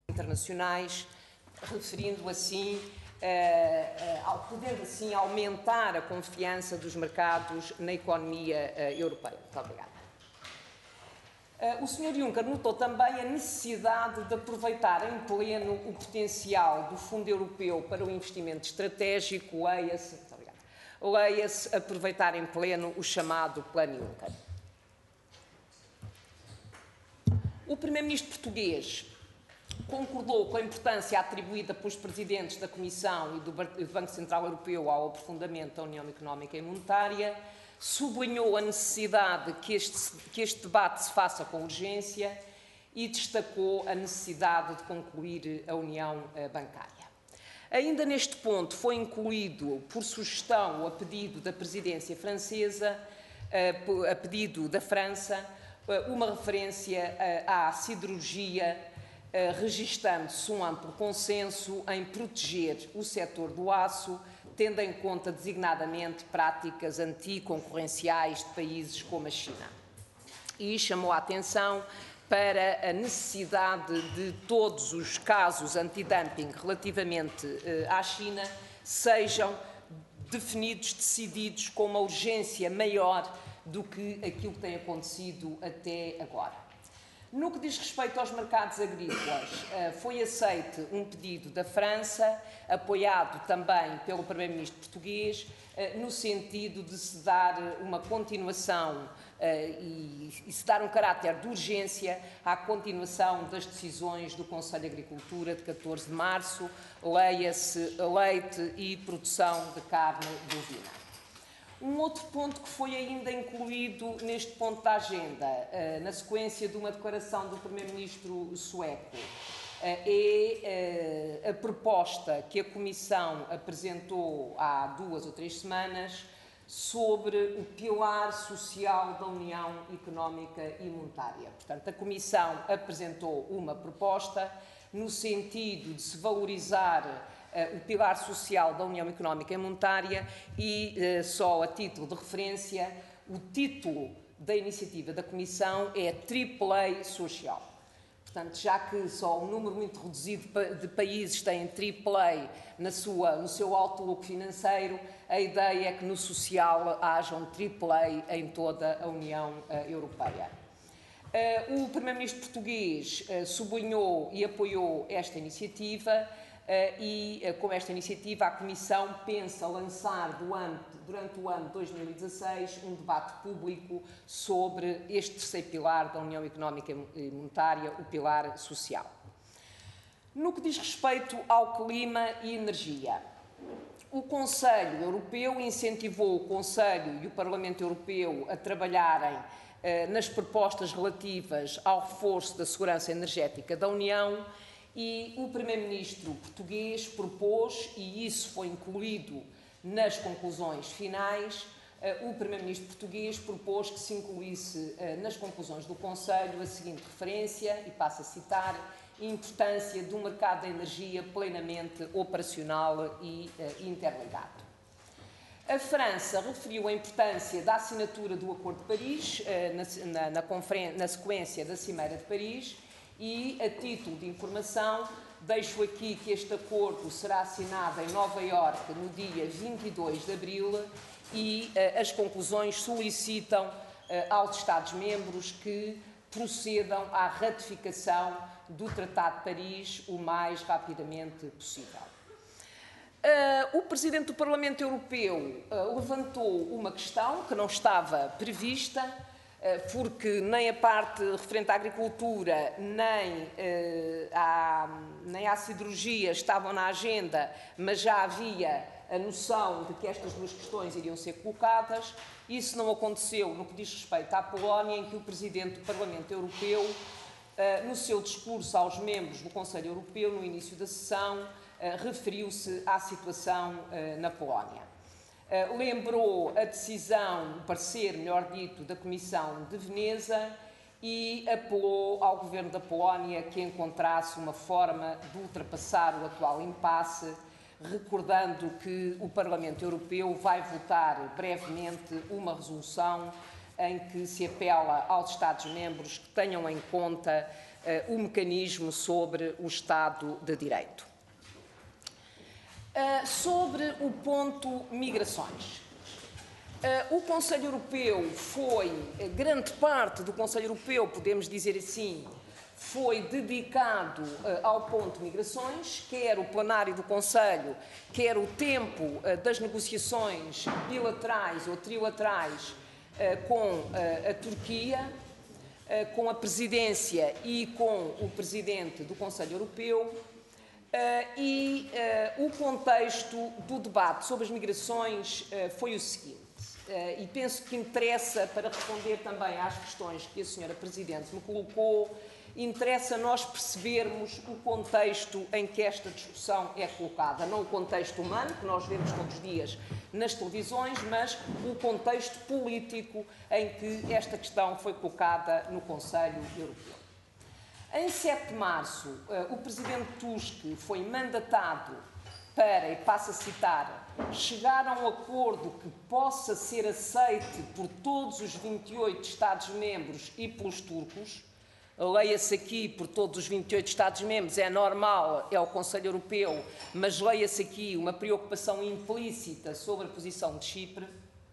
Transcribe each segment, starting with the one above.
internacionais, referindo assim, podendo assim aumentar a confiança dos mercados na economia europeia. Muito obrigada. O Sr. Juncker notou também a necessidade de aproveitar em pleno o potencial do Fundo Europeu para o Investimento Estratégico, leia-se aproveitar em pleno o chamado Plano Juncker. O Primeiro-Ministro português concordou com a importância atribuída pelos presidentes da Comissão e do Banco Central Europeu ao aprofundamento da União Económica e Monetária, sublinhou a necessidade que este debate se faça com urgência e destacou a necessidade de concluir a União Bancária. Ainda neste ponto foi incluído, por sugestão ou a pedido da presidência francesa, a pedido da França, uma referência à siderurgia, registando-se um amplo consenso em proteger o setor do aço, tendo em conta designadamente práticas anticoncorrenciais de países como a China. E chamou a atenção para a necessidade de todos os casos antidumping relativamente à China sejam definidos, decididos com uma urgência maior do que aquilo que tem acontecido até agora. No que diz respeito aos mercados agrícolas, foi aceite um pedido da França, apoiado também pelo Primeiro-Ministro português, no sentido de se dar uma continuação e se dar um caráter de urgência à continuação das decisões do Conselho de Agricultura de 14 de março, leia-se leite e produção de carne bovina. Um outro ponto que foi ainda incluído neste ponto da agenda, na sequência de uma declaração do Primeiro-Ministro sueco, é a proposta que a Comissão apresentou há 2 ou 3 semanas sobre o pilar social da União Económica e Monetária. Portanto, a Comissão apresentou uma proposta no sentido de se valorizar o pilar social da União Económica e Monetária e, só a título de referência, o título da iniciativa da Comissão é AAA Social. Portanto, já que só um número muito reduzido de países têm AAA no seu outlook financeiro, a ideia é que no social haja um AAA em toda a União Europeia. O Primeiro-Ministro português sublinhou e apoiou esta iniciativa, e com esta iniciativa a Comissão pensa lançar durante o ano 2016 um debate público sobre este terceiro pilar da União Económica e Monetária, o pilar social. No que diz respeito ao clima e energia, o Conselho Europeu incentivou o Conselho e o Parlamento Europeu a trabalharem nas propostas relativas ao reforço da segurança energética da União. E o Primeiro-Ministro português propôs, e isso foi incluído nas conclusões finais, o Primeiro-Ministro português propôs que se incluísse nas conclusões do Conselho a seguinte referência, e passo a citar, a importância do mercado da energia plenamente operacional e interligado. A França referiu a importância da assinatura do Acordo de Paris na sequência da Cimeira de Paris. E, a título de informação, deixo aqui que este acordo será assinado em Nova Iorque no dia 22 de abril e as conclusões solicitam aos Estados-membros que procedam à ratificação do Tratado de Paris o mais rapidamente possível. O Presidente do Parlamento Europeu levantou uma questão que não estava prevista, porque nem a parte referente à agricultura, nem à siderurgia estavam na agenda, mas já havia a noção de que estas duas questões iriam ser colocadas. Isso não aconteceu no que diz respeito à Polónia, em que o Presidente do Parlamento Europeu, no seu discurso aos membros do Conselho Europeu, no início da sessão, referiu-se à situação na Polónia. Lembrou a decisão, o parecer, melhor dito, da Comissão de Veneza e apelou ao Governo da Polónia que encontrasse uma forma de ultrapassar o atual impasse, recordando que o Parlamento Europeu vai votar brevemente uma resolução em que se apela aos Estados-membros que tenham em conta o mecanismo sobre o Estado de Direito. Sobre o ponto migrações. O Conselho Europeu grande parte do Conselho Europeu, podemos dizer assim, foi dedicado ao ponto migrações, quer o plenário do Conselho, quer o tempo das negociações bilaterais ou trilaterais com a Turquia, com a presidência e com o presidente do Conselho Europeu. O contexto do debate sobre as migrações foi o seguinte, e penso que interessa, para responder também às questões que a Sra. Presidente me colocou, interessa nós percebermos o contexto em que esta discussão é colocada. Não o contexto humano, que nós vemos todos os dias nas televisões, mas o contexto político em que esta questão foi colocada no Conselho Europeu. Em 7 de março, o Presidente Tusk foi mandatado para, e passo a citar, chegar a um acordo que possa ser aceite por todos os 28 Estados-membros e pelos turcos. Leia-se aqui por todos os 28 Estados-membros, é normal, é o Conselho Europeu, mas leia-se aqui uma preocupação implícita sobre a posição de Chipre.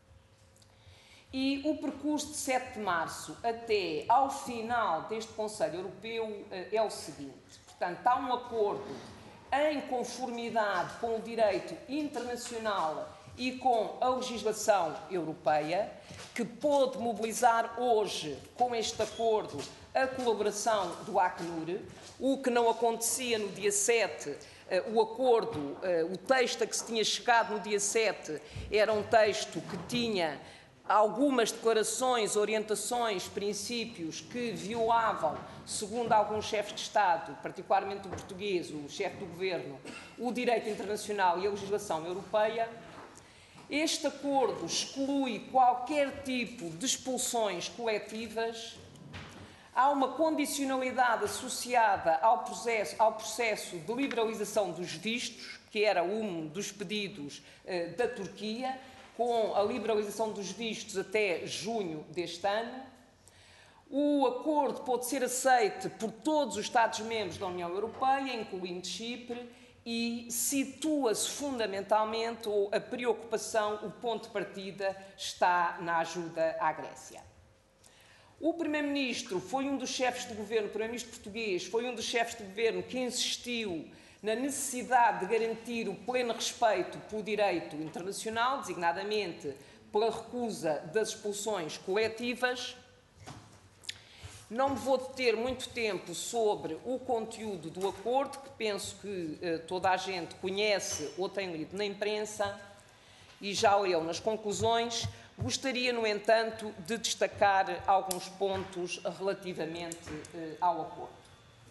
E o percurso de 7 de março até ao final deste Conselho Europeu é o seguinte. Portanto, há um acordo em conformidade com o direito internacional e com a legislação europeia, que pôde mobilizar hoje, com este acordo, a colaboração do Acnur, o que não acontecia no dia 7. O acordo, o texto a que se tinha chegado no dia 7, era um texto que tinha algumas declarações, orientações, princípios que violavam, segundo alguns chefes de Estado, particularmente o português, o chefe do governo, o direito internacional e a legislação europeia. Este acordo exclui qualquer tipo de expulsões coletivas. Há uma condicionalidade associada ao processo de liberalização dos vistos, que era um dos pedidos da Turquia, com a liberalização dos vistos até junho deste ano. O acordo pode ser aceito por todos os Estados-membros da União Europeia, incluindo Chipre, e situa-se fundamentalmente, ou a preocupação, o ponto de partida está na ajuda à Grécia. O Primeiro-Ministro foi um dos chefes de governo, o Primeiro-Ministro português foi um dos chefes de governo que insistiu na necessidade de garantir o pleno respeito pelo direito internacional, designadamente pela recusa das expulsões coletivas. Não me vou deter muito tempo sobre o conteúdo do acordo, que penso que toda a gente conhece ou tem lido na imprensa e já leu nas conclusões. Gostaria, no entanto, de destacar alguns pontos relativamente ao acordo.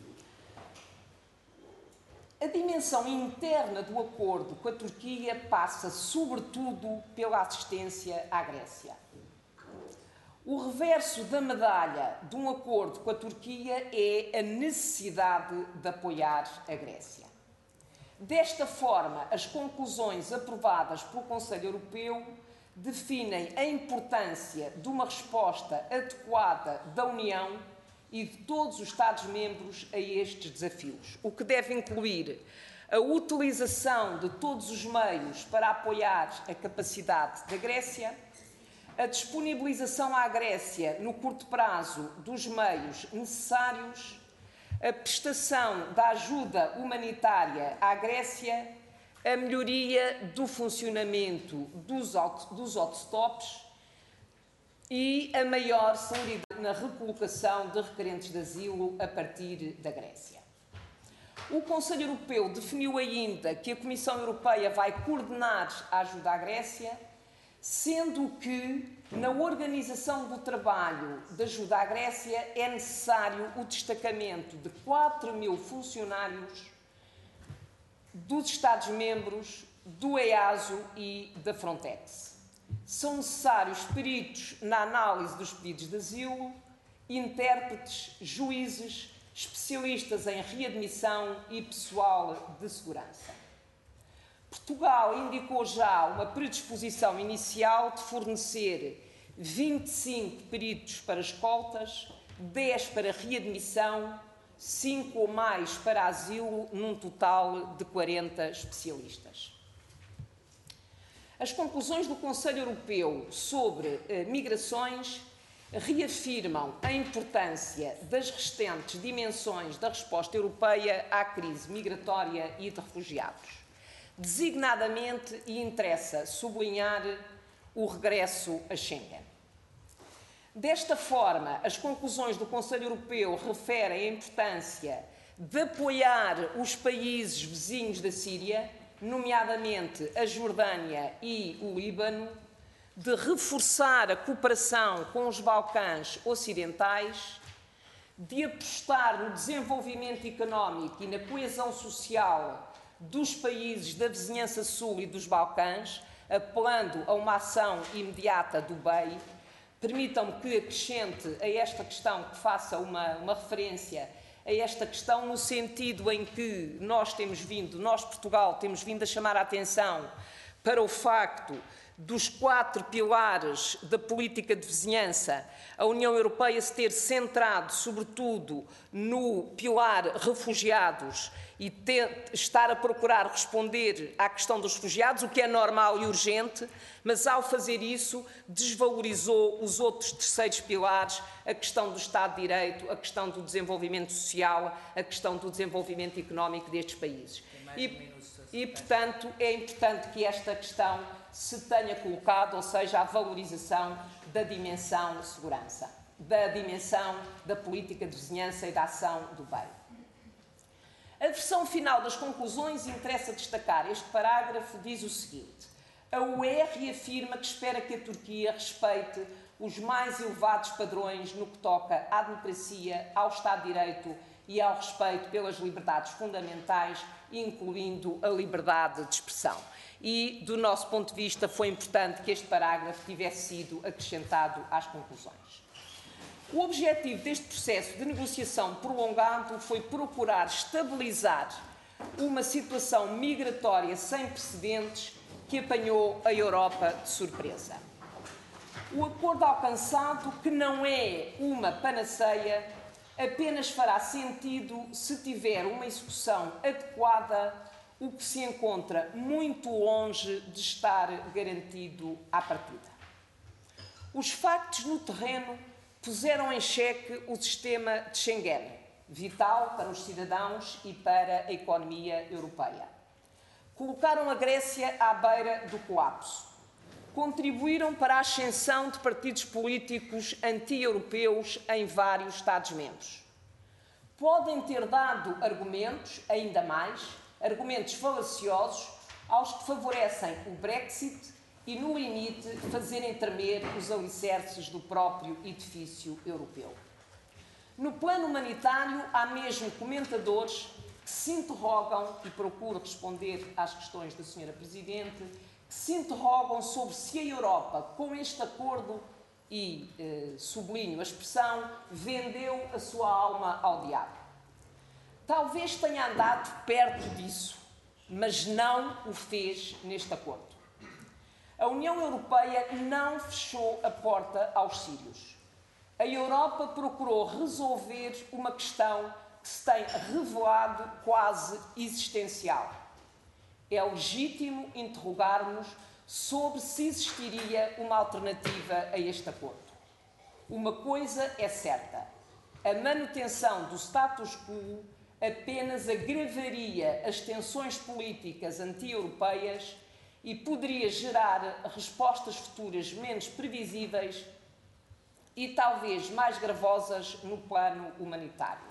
A dimensão interna do acordo com a Turquia passa, sobretudo, pela assistência à Grécia. O reverso da medalha de um acordo com a Turquia é a necessidade de apoiar a Grécia. Desta forma, as conclusões aprovadas pelo Conselho Europeu definem a importância de uma resposta adequada da União e de todos os Estados-membros a estes desafios, o que deve incluir a utilização de todos os meios para apoiar a capacidade da Grécia, a disponibilização à Grécia, no curto prazo, dos meios necessários, a prestação da ajuda humanitária à Grécia, a melhoria do funcionamento dos hotspots e a maior celeridade na recolocação de requerentes de asilo a partir da Grécia. O Conselho Europeu definiu ainda que a Comissão Europeia vai coordenar a ajuda à Grécia, sendo que, na organização do trabalho de ajuda à Grécia, é necessário o destacamento de 4.000 funcionários dos Estados-membros, do EASO e da Frontex. São necessários peritos na análise dos pedidos de asilo, intérpretes, juízes, especialistas em readmissão e pessoal de segurança. Portugal indicou já uma predisposição inicial de fornecer 25 peritos para escoltas, 10 para readmissão, 5 ou mais para asilo, num total de 40 especialistas. As conclusões do Conselho Europeu sobre migrações reafirmam a importância das restantes dimensões da resposta europeia à crise migratória e de refugiados. Designadamente, e interessa sublinhar o regresso a Schengen. Desta forma, as conclusões do Conselho Europeu referem a importância de apoiar os países vizinhos da Síria, nomeadamente a Jordânia e o Líbano, de reforçar a cooperação com os Balcãs Ocidentais, de apostar no desenvolvimento económico e na coesão social dos países da vizinhança sul e dos Balcãs, apelando a uma ação imediata do BEI. Permitam-me que acrescente a esta questão, que faça uma referência a esta questão, no sentido em que nós, Portugal, temos vindo a chamar a atenção para o facto dos 4 pilares da política de vizinhança, a União Europeia se ter centrado, sobretudo, no pilar refugiados e estar a procurar responder à questão dos refugiados, o que é normal e urgente, mas, ao fazer isso, desvalorizou os outros terceiros pilares, a questão do Estado de Direito, a questão do desenvolvimento social, a questão do desenvolvimento económico destes países. E, portanto, é importante que esta questão se tenha colocado, ou seja, a valorização da dimensão de segurança, da dimensão da política de vizinhança e da ação do BEI. A versão final das conclusões interessa destacar. Este parágrafo diz o seguinte: a UE reafirma que espera que a Turquia respeite os mais elevados padrões no que toca à democracia, ao Estado de Direito e ao respeito pelas liberdades fundamentais, incluindo a liberdade de expressão. E, do nosso ponto de vista, foi importante que este parágrafo tivesse sido acrescentado às conclusões. O objetivo deste processo de negociação prolongado foi procurar estabilizar uma situação migratória sem precedentes que apanhou a Europa de surpresa. O acordo alcançado, que não é uma panaceia, apenas fará sentido se tiver uma execução adequada, o que se encontra muito longe de estar garantido à partida. Os factos no terreno puseram em xeque o sistema de Schengen, vital para os cidadãos e para a economia europeia. Colocaram a Grécia à beira do colapso. Contribuíram para a ascensão de partidos políticos anti-europeus em vários Estados-membros. Podem ter dado argumentos, ainda mais, argumentos falaciosos, aos que favorecem o Brexit e, no limite, fazerem tremer os alicerces do próprio edifício europeu. No plano humanitário, há mesmo comentadores que se interrogam, e procuro responder às questões da Sra. Presidente, que se interrogam sobre se a Europa, com este acordo, e sublinho a expressão, vendeu a sua alma ao diabo. Talvez tenha andado perto disso, mas não o fez neste acordo. A União Europeia não fechou a porta aos sírios. A Europa procurou resolver uma questão que se tem revelado quase existencial. É legítimo interrogar-nos sobre se existiria uma alternativa a este acordo. Uma coisa é certa: a manutenção do status quo apenas agravaria as tensões políticas anti-europeias e poderia gerar respostas futuras menos previsíveis e talvez mais gravosas no plano humanitário.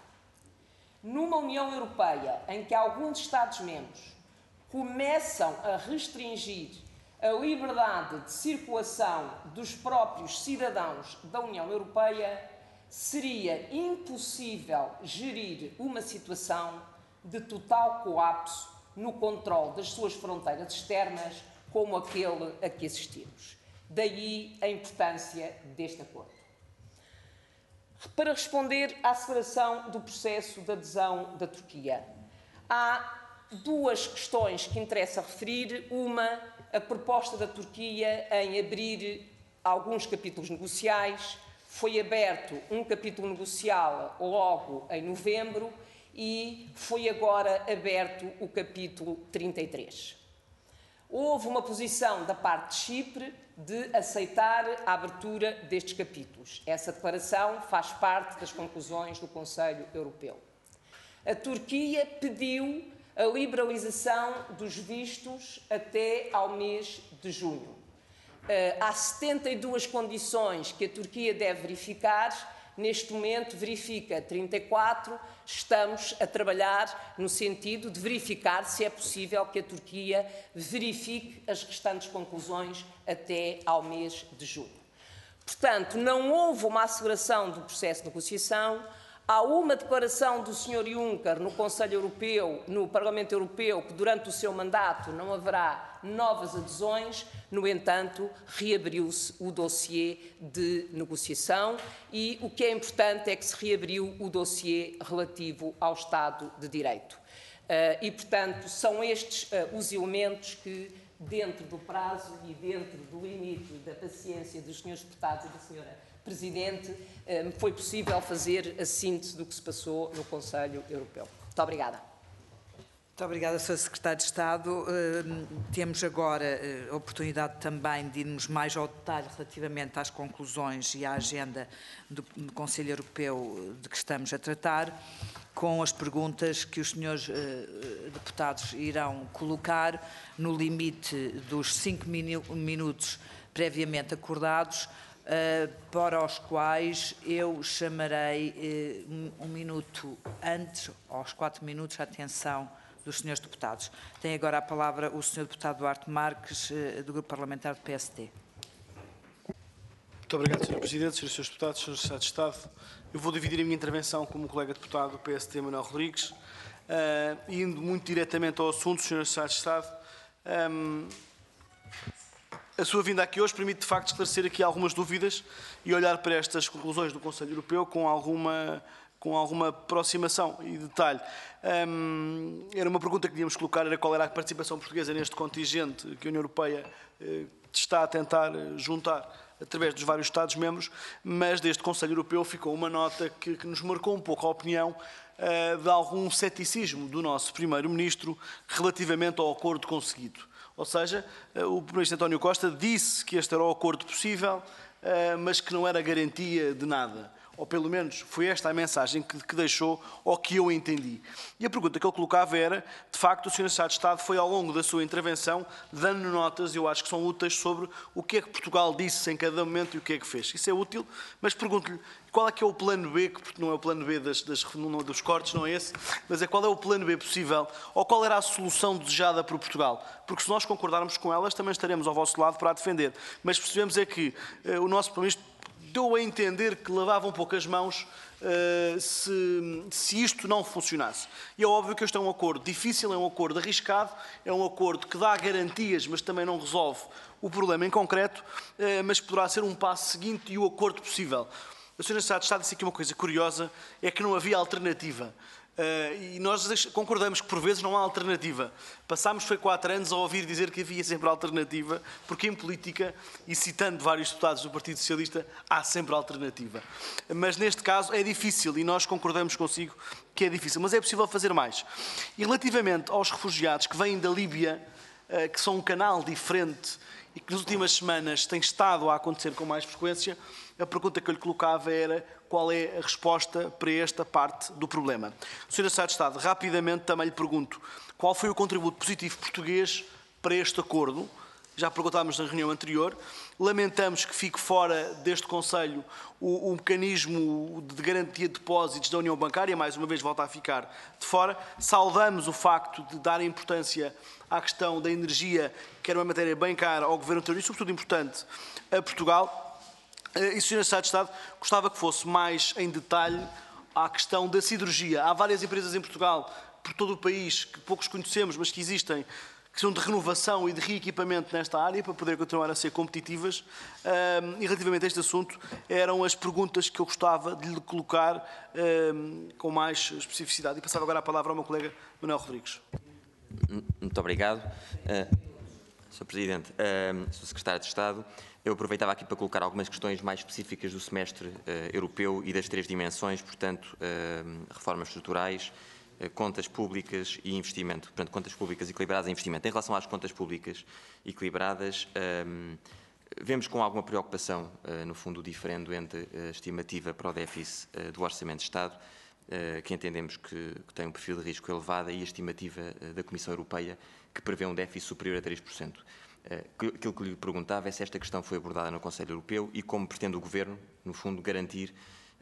Numa União Europeia em que alguns Estados-membros começam a restringir a liberdade de circulação dos próprios cidadãos da União Europeia, seria impossível gerir uma situação de total colapso no controle das suas fronteiras externas, como aquele a que assistimos. Daí a importância deste acordo. Para responder à aceleração do processo de adesão da Turquia, há duas questões que interessa referir. Uma, a proposta da Turquia em abrir alguns capítulos negociais, foi aberto um capítulo negocial logo em novembro e foi agora aberto o capítulo 33. Houve uma posição da parte de Chipre de aceitar a abertura destes capítulos. Essa declaração faz parte das conclusões do Conselho Europeu. A Turquia pediu a liberalização dos vistos até ao mês de junho. Há 72 condições que a Turquia deve verificar. Neste momento verifica 34, estamos a trabalhar no sentido de verificar se é possível que a Turquia verifique as restantes conclusões até ao mês de junho. Portanto, não houve uma aceleração do processo de negociação. Há uma declaração do Sr. Juncker no Conselho Europeu, no Parlamento Europeu, que durante o seu mandato não haverá novas adesões. No entanto, reabriu-se o dossiê de negociação e o que é importante é que se reabriu o dossiê relativo ao Estado de Direito. E, portanto, são estes os elementos que, dentro do prazo e dentro do limite da paciência dos senhores deputados e da senhora Presidente, foi possível fazer a síntese do que se passou no Conselho Europeu. Muito obrigada. Muito obrigada, Sr. Secretário de Estado. Temos agora a oportunidade também de irmos mais ao detalhe relativamente às conclusões e à agenda do Conselho Europeu de que estamos a tratar, com as perguntas que os senhores deputados irão colocar no limite dos 5 minutos previamente acordados, para os quais eu chamarei um minuto antes, aos 4 minutos, a atenção dos senhores deputados. Tem agora a palavra o senhor deputado Duarte Marques, do Grupo Parlamentar do PSD. Muito obrigado, Sr. Presidente, Srs. Deputados, Sr. Secretário de Estado. Eu vou dividir a minha intervenção como colega deputado do PSD, Manuel Rodrigues, indo muito diretamente ao assunto, Sr. Secretário de Estado. A sua vinda aqui hoje permite, de facto, esclarecer aqui algumas dúvidas e olhar para estas conclusões do Conselho Europeu com alguma aproximação e detalhe. Era uma pergunta que devíamos colocar, era qual era a participação portuguesa neste contingente que a União Europeia está a tentar juntar através dos vários Estados-membros, mas deste Conselho Europeu ficou uma nota que nos marcou um pouco a opinião de algum ceticismo do nosso Primeiro-Ministro relativamente ao acordo conseguido. Ou seja, o Primeiro-Ministro António Costa disse que este era o acordo possível, mas que não era garantia de nada. Ou pelo menos foi esta a mensagem que deixou, ou que eu entendi. E a pergunta que ele colocava era, de facto, o Sr. Secretário de Estado foi ao longo da sua intervenção dando notas, eu acho que são úteis, sobre o que é que Portugal disse em cada momento e o que é que fez. Isso é útil, mas pergunto-lhe qual é que é o plano B, que não é o plano B dos cortes, não é esse, mas é qual é o plano B possível, ou qual era a solução desejada por Portugal. Porque se nós concordarmos com elas, também estaremos ao vosso lado para a defender. Mas percebemos é que o nosso Primeiro-Ministro deu a entender que lavavam um pouco as mãos se isto não funcionasse. E é óbvio que este é um acordo difícil, é um acordo arriscado, é um acordo que dá garantias, mas também não resolve o problema em concreto, mas poderá ser um passo seguinte e o acordo possível. A Sra. Secretária de Estado disse aqui uma coisa curiosa, é que não havia alternativa. E nós concordamos que por vezes não há alternativa. Passámos, foi 4 anos a ouvir dizer que havia sempre alternativa, porque em política, e citando vários deputados do Partido Socialista, há sempre alternativa. Mas neste caso é difícil e nós concordamos consigo que é difícil, mas é possível fazer mais. E relativamente aos refugiados que vêm da Líbia, que são um canal diferente e que nas últimas semanas tem estado a acontecer com mais frequência, a pergunta que eu lhe colocava era qual é a resposta para esta parte do problema. Sr. Secretário de Estado, rapidamente também lhe pergunto qual foi o contributo positivo português para este acordo. Já perguntámos na reunião anterior. Lamentamos que fique fora deste Conselho o mecanismo de garantia de depósitos da União Bancária, mais uma vez volta a ficar de fora. Saudamos o facto de dar importância à questão da energia, que era uma matéria bem cara ao Governo anterior e, sobretudo, importante a Portugal. E, Sr. Secretário de Estado, gostava que fosse mais em detalhe à questão da siderurgia. Há várias empresas em Portugal, por todo o país, que poucos conhecemos, mas que existem, que são de renovação e de reequipamento nesta área, para poder continuar a ser competitivas. E relativamente a este assunto, eram as perguntas que eu gostava de lhe colocar com mais especificidade. E passava agora a palavra ao meu colega Manuel Rodrigues. Muito obrigado. Sr. Presidente, Sr. Secretário de Estado, eu aproveitava aqui para colocar algumas questões mais específicas do semestre europeu e das 3 dimensões, portanto, reformas estruturais, contas públicas e investimento. Portanto, contas públicas equilibradas e investimento. Em relação às contas públicas equilibradas, vemos com alguma preocupação, no fundo, o diferendo entre a estimativa para o déficit do Orçamento de Estado, que entendemos que tem um perfil de risco elevado, e a estimativa da Comissão Europeia, que prevê um déficit superior a 3%. Aquilo que lhe perguntava é se esta questão foi abordada no Conselho Europeu e como pretende o Governo, no fundo, garantir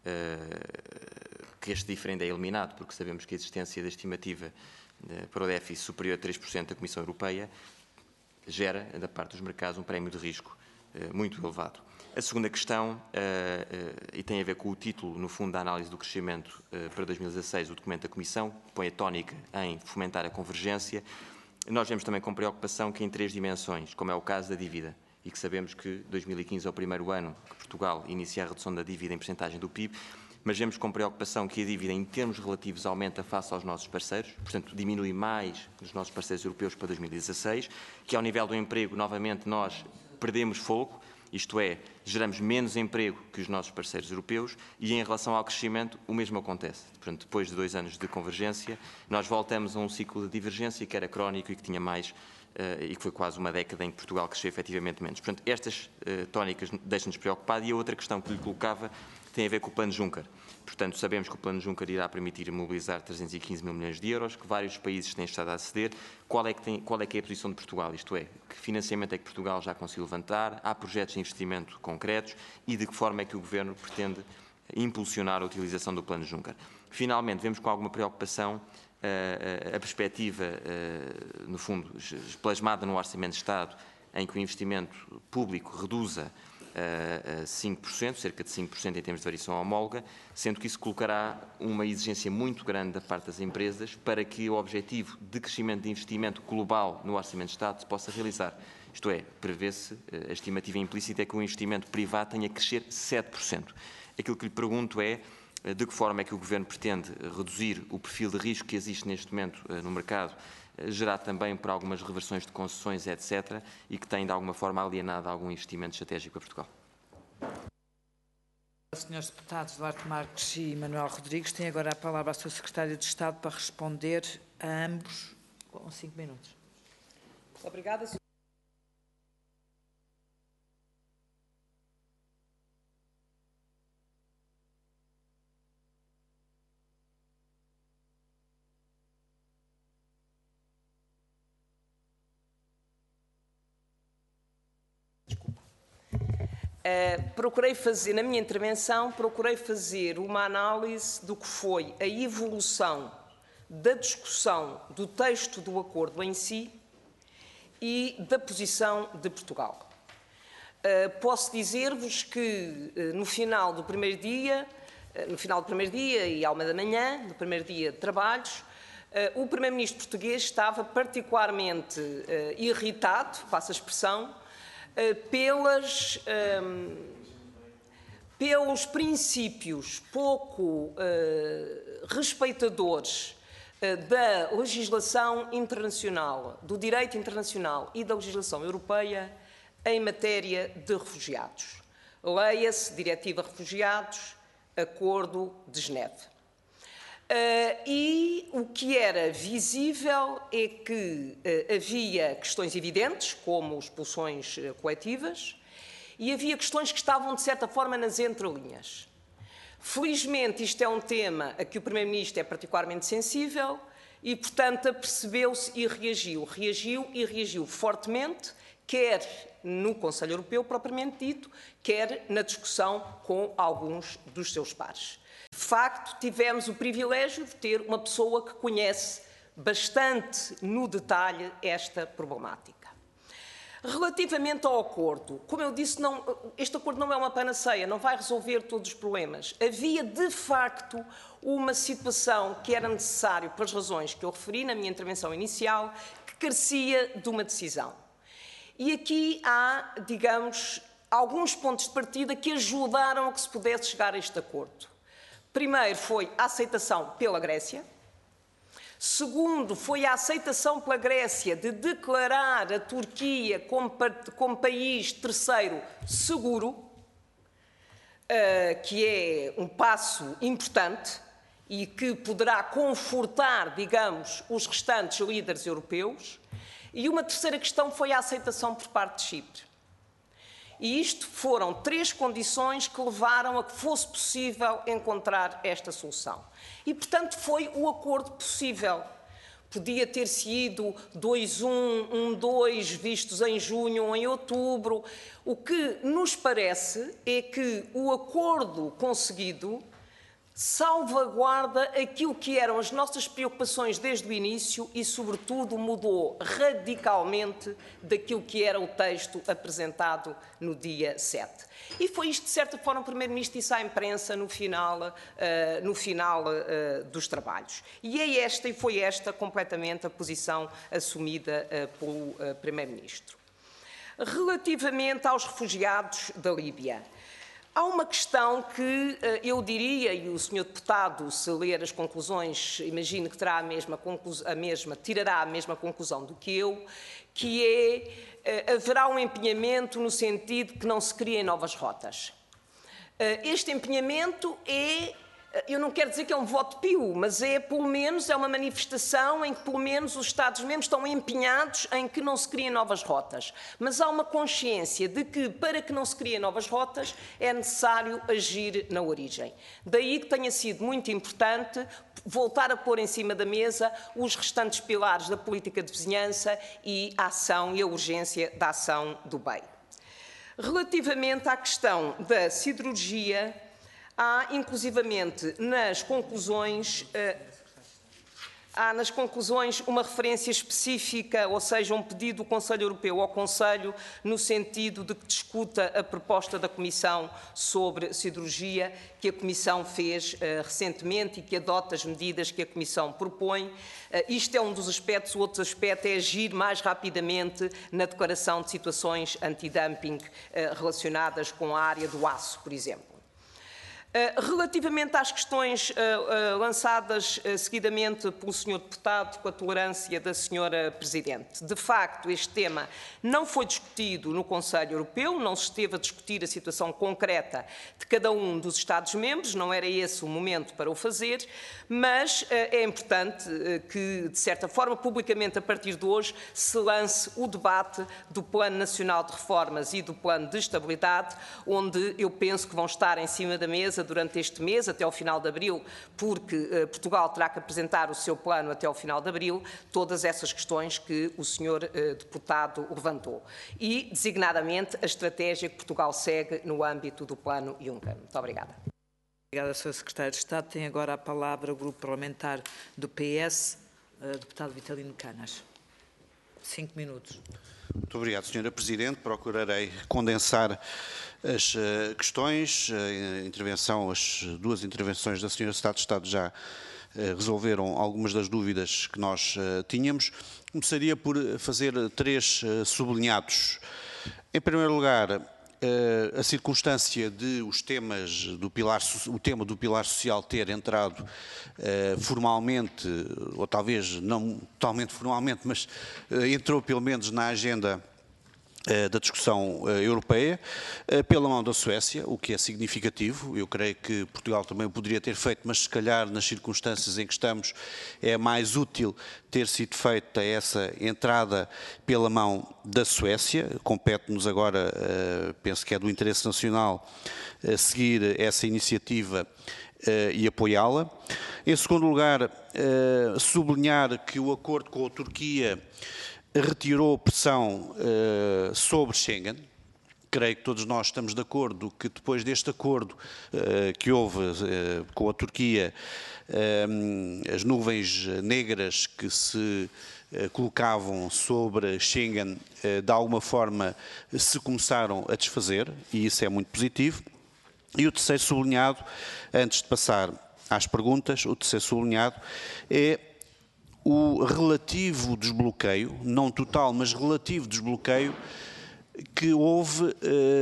que este diferendo é eliminado, porque sabemos que a existência da estimativa para o déficit superior a 3% da Comissão Europeia gera, da parte dos mercados, um prémio de risco muito elevado. A segunda questão, e tem a ver com o título, no fundo, da análise do crescimento para 2016, o documento da Comissão, que põe a tónica em fomentar a convergência. Nós vemos também com preocupação que em 3 dimensões, como é o caso da dívida, e que sabemos que 2015 é o primeiro ano que Portugal inicia a redução da dívida em percentagem do PIB, mas vemos com preocupação que a dívida em termos relativos aumenta face aos nossos parceiros, portanto diminui mais nos nossos parceiros europeus para 2016, que ao nível do emprego, novamente, nós perdemos fogo, isto é, geramos menos emprego que os nossos parceiros europeus, e em relação ao crescimento o mesmo acontece. Portanto, depois de 2 anos de convergência, nós voltamos a um ciclo de divergência que era crónico e que tinha mais, e que foi quase uma década em que Portugal cresceu efetivamente menos. Portanto, estas tónicas deixam-nos preocupados, e a outra questão que lhe colocava tem a ver com o Plano Juncker. Portanto, sabemos que o Plano Juncker irá permitir mobilizar 315 mil milhões de euros, que vários países têm estado a aceder. Qual é que é a posição de Portugal? Isto é, que financiamento é que Portugal já conseguiu levantar? Há projetos de investimento concretos? E de que forma é que o Governo pretende impulsionar a utilização do Plano Juncker? Finalmente, vemos com alguma preocupação a perspectiva, no fundo, plasmada no Orçamento de Estado, em que o investimento público reduza a 5%, cerca de 5% em termos de variação homóloga, sendo que isso colocará uma exigência muito grande da parte das empresas para que o objetivo de crescimento de investimento global no Orçamento de Estado se possa realizar. Isto é, prevê-se, a estimativa implícita é que o investimento privado tenha que crescer 7%. Aquilo que lhe pergunto é de que forma é que o Governo pretende reduzir o perfil de risco que existe neste momento no mercado, gerado também por algumas reversões de concessões, etc., e que tem de alguma forma alienado algum investimento estratégico para Portugal. Senhores deputados Duarte Marques e Manuel Rodrigues, tem agora a palavra a Sr. Secretário de Estado para responder a ambos com 5 minutos. Obrigada, Sr. Procurei fazer, na minha intervenção, uma análise do que foi a evolução da discussão do texto do acordo em si e da posição de Portugal. Posso dizer-vos que no final do primeiro dia e à 1h da manhã, no primeiro dia de trabalhos, o Primeiro-Ministro português estava particularmente irritado, passo a expressão, pelos princípios pouco respeitadores da legislação internacional, do direito internacional e da legislação europeia em matéria de refugiados. Leia-se Diretiva Refugiados, Acordo de Geneve. E o que era visível é que havia questões evidentes, como expulsões coletivas, e havia questões que estavam, de certa forma, nas entrelinhas. Felizmente, isto é um tema a que o Primeiro-Ministro é particularmente sensível e, portanto, apercebeu-se e reagiu. Reagiu fortemente, quer no Conselho Europeu, propriamente dito, quer na discussão com alguns dos seus pares. De facto, tivemos o privilégio de ter uma pessoa que conhece bastante no detalhe esta problemática. Relativamente ao acordo, como eu disse, este acordo não é uma panaceia, não vai resolver todos os problemas. Havia, de facto, uma situação que era necessário, pelas razões que eu referi na minha intervenção inicial, que carecia de uma decisão. E aqui há, digamos, alguns pontos de partida que ajudaram a que se pudesse chegar a este acordo. Primeiro foi a aceitação pela Grécia. Segundo, foi a aceitação pela Grécia de declarar a Turquia como país terceiro seguro, que é um passo importante e que poderá confortar, digamos, os restantes líderes europeus. E uma terceira questão foi a aceitação por parte de Chipre. E isto foram 3 condições que levaram a que fosse possível encontrar esta solução. E, portanto, foi o acordo possível. Podia ter sido 2-1, 1-2, vistos em junho ou em outubro. O que nos parece é que o acordo conseguido salvaguarda aquilo que eram as nossas preocupações desde o início e, sobretudo, mudou radicalmente daquilo que era o texto apresentado no dia 7. E foi isto, de certa forma, o Primeiro-Ministro disse à imprensa no final dos trabalhos. E foi esta completamente a posição assumida pelo Primeiro-Ministro. Relativamente aos refugiados da Líbia, há uma questão que eu diria, e o Sr. Deputado, se ler as conclusões, imagino que tirará a mesma conclusão do que eu, que é, haverá um empenhamento no sentido que não se criem novas rotas. Este empenhamento é, eu não quero dizer que é um voto pio, mas pelo menos, é uma manifestação em que, pelo menos, os Estados-membros estão empenhados em que não se criem novas rotas. Mas há uma consciência de que, para que não se criem novas rotas, é necessário agir na origem. Daí que tenha sido muito importante voltar a pôr em cima da mesa os restantes pilares da política de vizinhança e a ação e a urgência da ação do bem. Relativamente à questão da siderurgia, há, inclusivamente, nas conclusões uma referência específica, ou seja, um pedido do Conselho Europeu ao Conselho no sentido de que discuta a proposta da Comissão sobre siderurgia, que a Comissão fez recentemente e que adota as medidas que a Comissão propõe. Isto é um dos aspectos. O outro aspecto é agir mais rapidamente na declaração de situações antidumping relacionadas com a área do aço, por exemplo. Relativamente às questões lançadas seguidamente pelo Sr. Deputado, com a tolerância da Sra. Presidente, de facto, este tema não foi discutido no Conselho Europeu, não se esteve a discutir a situação concreta de cada um dos Estados-membros, não era esse o momento para o fazer, mas é importante que, de certa forma, publicamente, a partir de hoje, se lance o debate do Plano Nacional de Reformas e do Plano de Estabilidade, onde eu penso que vão estar em cima da mesa durante este mês, até ao final de abril, porque Portugal terá que apresentar o seu plano até ao final de abril, todas essas questões que o Sr. Deputado levantou. E, designadamente, a estratégia que Portugal segue no âmbito do Plano Juncker. Muito obrigada. Obrigada, Sr. Secretário de Estado. Tem agora a palavra o Grupo Parlamentar do PS, Deputado Vitalino Canas. 5 minutos. Muito obrigado, Sra. Presidente. Procurarei condensar as questões. As 2 intervenções da Sra. Secretária de Estado já resolveram algumas das dúvidas que nós tínhamos. Começaria por fazer 3 sublinhados. Em primeiro lugar, a circunstância de o tema do pilar social ter entrado formalmente, ou talvez não totalmente formalmente, mas entrou pelo menos na agenda da discussão europeia, pela mão da Suécia, o que é significativo. Eu creio que Portugal também o poderia ter feito, mas se calhar nas circunstâncias em que estamos é mais útil ter sido feita essa entrada pela mão da Suécia. Compete-nos agora, penso que é do interesse nacional, seguir essa iniciativa e apoiá-la. Em segundo lugar, sublinhar que o acordo com a Turquia retirou pressão sobre Schengen. Creio que todos nós estamos de acordo que depois deste acordo que houve com a Turquia, as nuvens negras que se colocavam sobre Schengen, de alguma forma se começaram a desfazer, e isso é muito positivo. E o terceiro sublinhado, antes de passar às perguntas, o terceiro sublinhado é o relativo desbloqueio, não total, mas relativo desbloqueio que houve,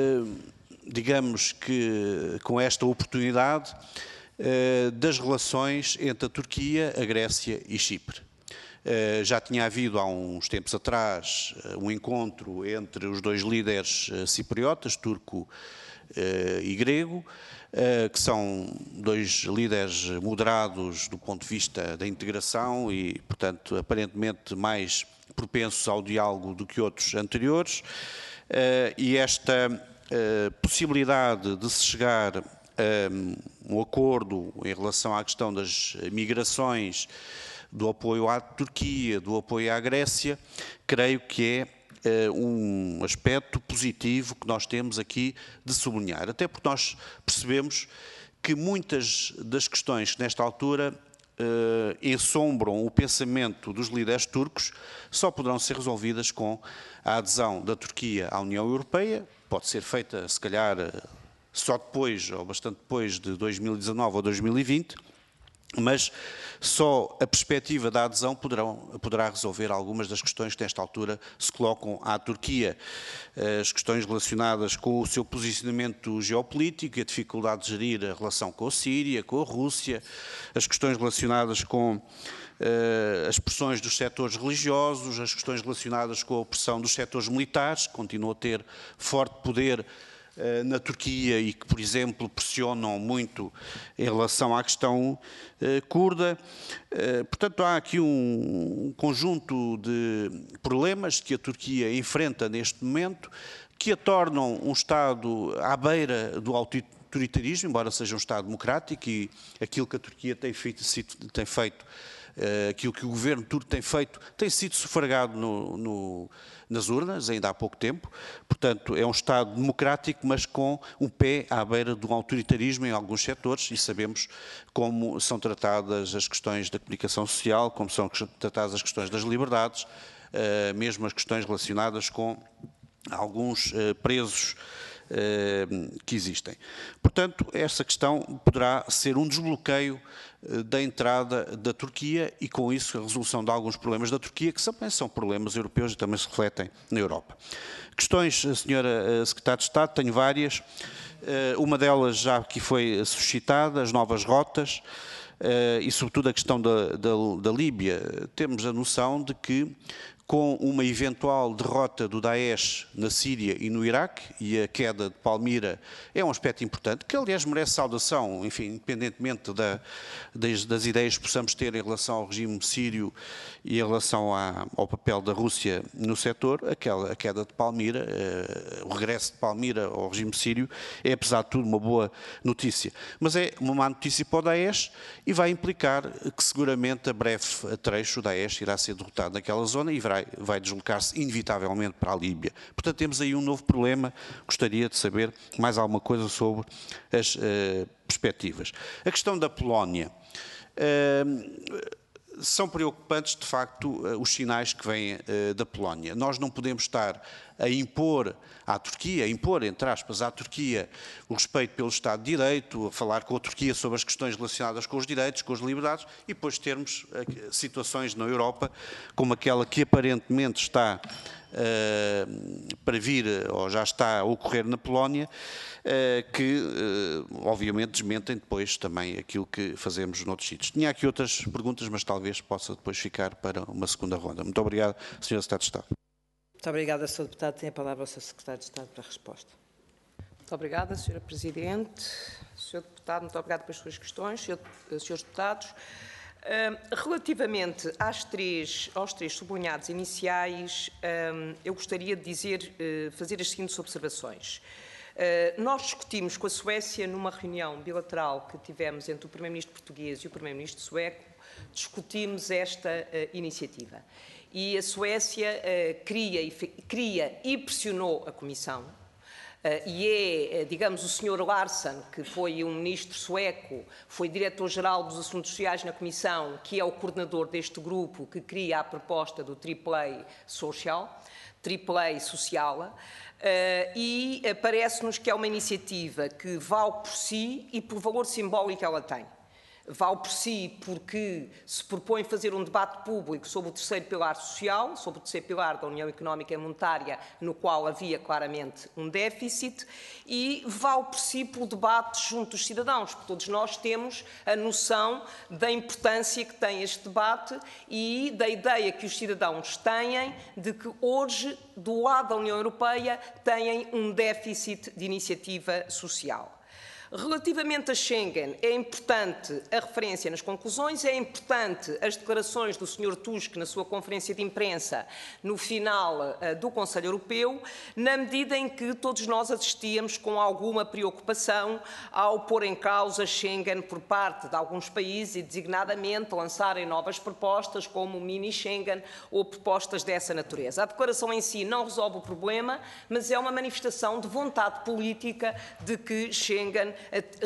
digamos que com esta oportunidade, das relações entre a Turquia, a Grécia e Chipre. Já tinha havido há uns tempos atrás um encontro entre os dois líderes cipriotas, turco e grego, que são dois líderes moderados do ponto de vista da integração e, portanto, aparentemente mais propensos ao diálogo do que outros anteriores. E esta possibilidade de se chegar a um acordo em relação à questão das migrações, do apoio à Turquia, do apoio à Grécia, creio que é um aspecto positivo que nós temos aqui de sublinhar. Até porque nós percebemos que muitas das questões que nesta altura ensombram o pensamento dos líderes turcos só poderão ser resolvidas com a adesão da Turquia à União Europeia. Pode ser feita, se calhar, só depois, ou bastante depois de 2019 ou 2020, mas só a perspectiva da adesão poderá resolver algumas das questões que nesta altura se colocam à Turquia. As questões relacionadas com o seu posicionamento geopolítico, a dificuldade de gerir a relação com a Síria, com a Rússia, as questões relacionadas com as pressões dos setores religiosos, as questões relacionadas com a opressão dos setores militares, que continuam a ter forte poder na Turquia e que, por exemplo, pressionam muito em relação à questão curda. Portanto, há aqui um conjunto de problemas que a Turquia enfrenta neste momento, que a tornam um Estado à beira do autoritarismo, embora seja um Estado democrático, e aquilo que a Turquia tem feito aquilo que o governo turco tem feito, tem sido sufragado nas urnas, ainda há pouco tempo. Portanto, é um Estado democrático, mas com um pé à beira do autoritarismo em alguns setores, e sabemos como são tratadas as questões da comunicação social, como são tratadas as questões das liberdades, mesmo as questões relacionadas com alguns presos que existem. Portanto, essa questão poderá ser um desbloqueio da entrada da Turquia e, com isso, a resolução de alguns problemas da Turquia, que também são problemas europeus e também se refletem na Europa. Questões, Sra. Secretária de Estado, tenho várias. Uma delas já aqui foi suscitada, as novas rotas e, sobretudo, a questão da Líbia. Temos a noção de que, com uma eventual derrota do Daesh na Síria e no Iraque, e a queda de Palmira é um aspecto importante, que aliás merece saudação, enfim, independentemente das ideias que possamos ter em relação ao regime sírio e em relação ao papel da Rússia no setor, a queda de Palmira, o regresso de Palmira ao regime sírio, é apesar de tudo uma boa notícia. Mas é uma má notícia para o Daesh e vai implicar que seguramente a breve trecho o Daesh irá ser derrotado naquela zona e vai deslocar-se inevitavelmente para a Líbia. Portanto, temos aí um novo problema. Gostaria de saber mais alguma coisa sobre as perspectivas. A questão da Polónia. São preocupantes, de facto, os sinais que vêm da Polónia. Nós não podemos estar a impor à Turquia, entre aspas, à Turquia o respeito pelo Estado de Direito, a falar com a Turquia sobre as questões relacionadas com os direitos, com as liberdades, e depois termos situações na Europa, como aquela que aparentemente está para vir, ou já está a ocorrer na Polónia, que obviamente desmentem depois também aquilo que fazemos noutros sítios. Tinha aqui outras perguntas, mas talvez possa depois ficar para uma segunda ronda. Muito obrigado, Sr. Secretário de Estado. Muito obrigada, Sr. Deputado. Tem a palavra o Sr. Secretário de Estado para a resposta. Muito obrigada, Sra. Presidente. Sr. Deputado, muito obrigada pelas suas questões. Srs. Deputados, relativamente aos três sublinhados iniciais, eu gostaria de fazer as seguintes observações. Nós discutimos com a Suécia, numa reunião bilateral que tivemos entre o Primeiro-Ministro português e o Primeiro-Ministro sueco, discutimos esta iniciativa. E a Suécia queria e pressionou a Comissão, e digamos, o Sr. Larsson, que foi um ministro sueco, foi diretor-geral dos Assuntos Sociais na Comissão, que é o coordenador deste grupo que cria a proposta do AAA social, e parece-nos que é uma iniciativa que vale por si e por valor simbólico que ela tem. Vale por si porque se propõe fazer um debate público sobre o terceiro pilar social, sobre o terceiro pilar da União Económica e Monetária, no qual havia claramente um déficit, e vale por si pelo debate junto dos cidadãos, porque todos nós temos a noção da importância que tem este debate e da ideia que os cidadãos têm de que hoje, do lado da União Europeia, têm um déficit de iniciativa social. Relativamente a Schengen, é importante a referência nas conclusões, é importante as declarações do Sr. Tusk na sua conferência de imprensa no final do Conselho Europeu, na medida em que todos nós assistíamos com alguma preocupação ao pôr em causa Schengen por parte de alguns países e, designadamente, lançarem novas propostas como o mini Schengen ou propostas dessa natureza. A declaração em si não resolve o problema, mas é uma manifestação de vontade política de que Schengen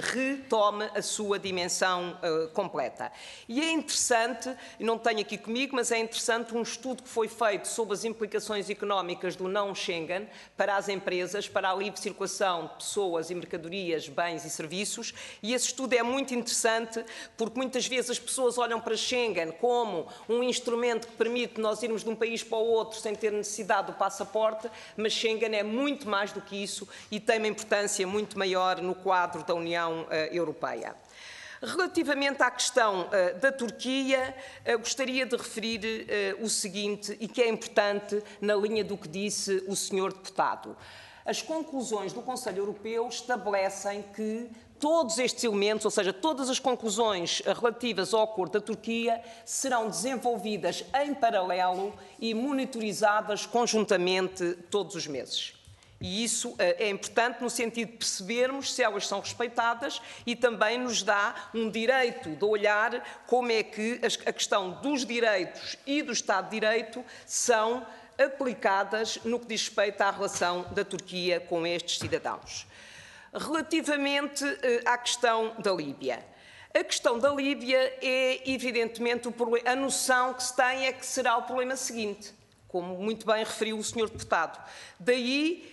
retome a sua dimensão completa. E é interessante, não tenho aqui comigo, mas é interessante um estudo que foi feito sobre as implicações económicas do não Schengen para as empresas, para a livre circulação de pessoas e mercadorias, bens e serviços, e esse estudo é muito interessante porque muitas vezes as pessoas olham para Schengen como um instrumento que permite nós irmos de um país para o outro sem ter necessidade do passaporte, mas Schengen é muito mais do que isso e tem uma importância muito maior no quadro da União Europeia. Relativamente à questão da Turquia, gostaria de referir o seguinte, e que é importante na linha do que disse o Sr. Deputado. As conclusões do Conselho Europeu estabelecem que todos estes elementos, ou seja, todas as conclusões relativas ao acordo da Turquia, serão desenvolvidas em paralelo e monitorizadas conjuntamente todos os meses. E isso é importante no sentido de percebermos se elas são respeitadas e também nos dá um direito de olhar como é que a questão dos direitos e do Estado de Direito são aplicadas no que diz respeito à relação da Turquia com estes cidadãos. Relativamente à questão da Líbia. A questão da Líbia é, evidentemente, a noção que se tem é que será o problema seguinte, como muito bem referiu o Sr. Deputado. Daí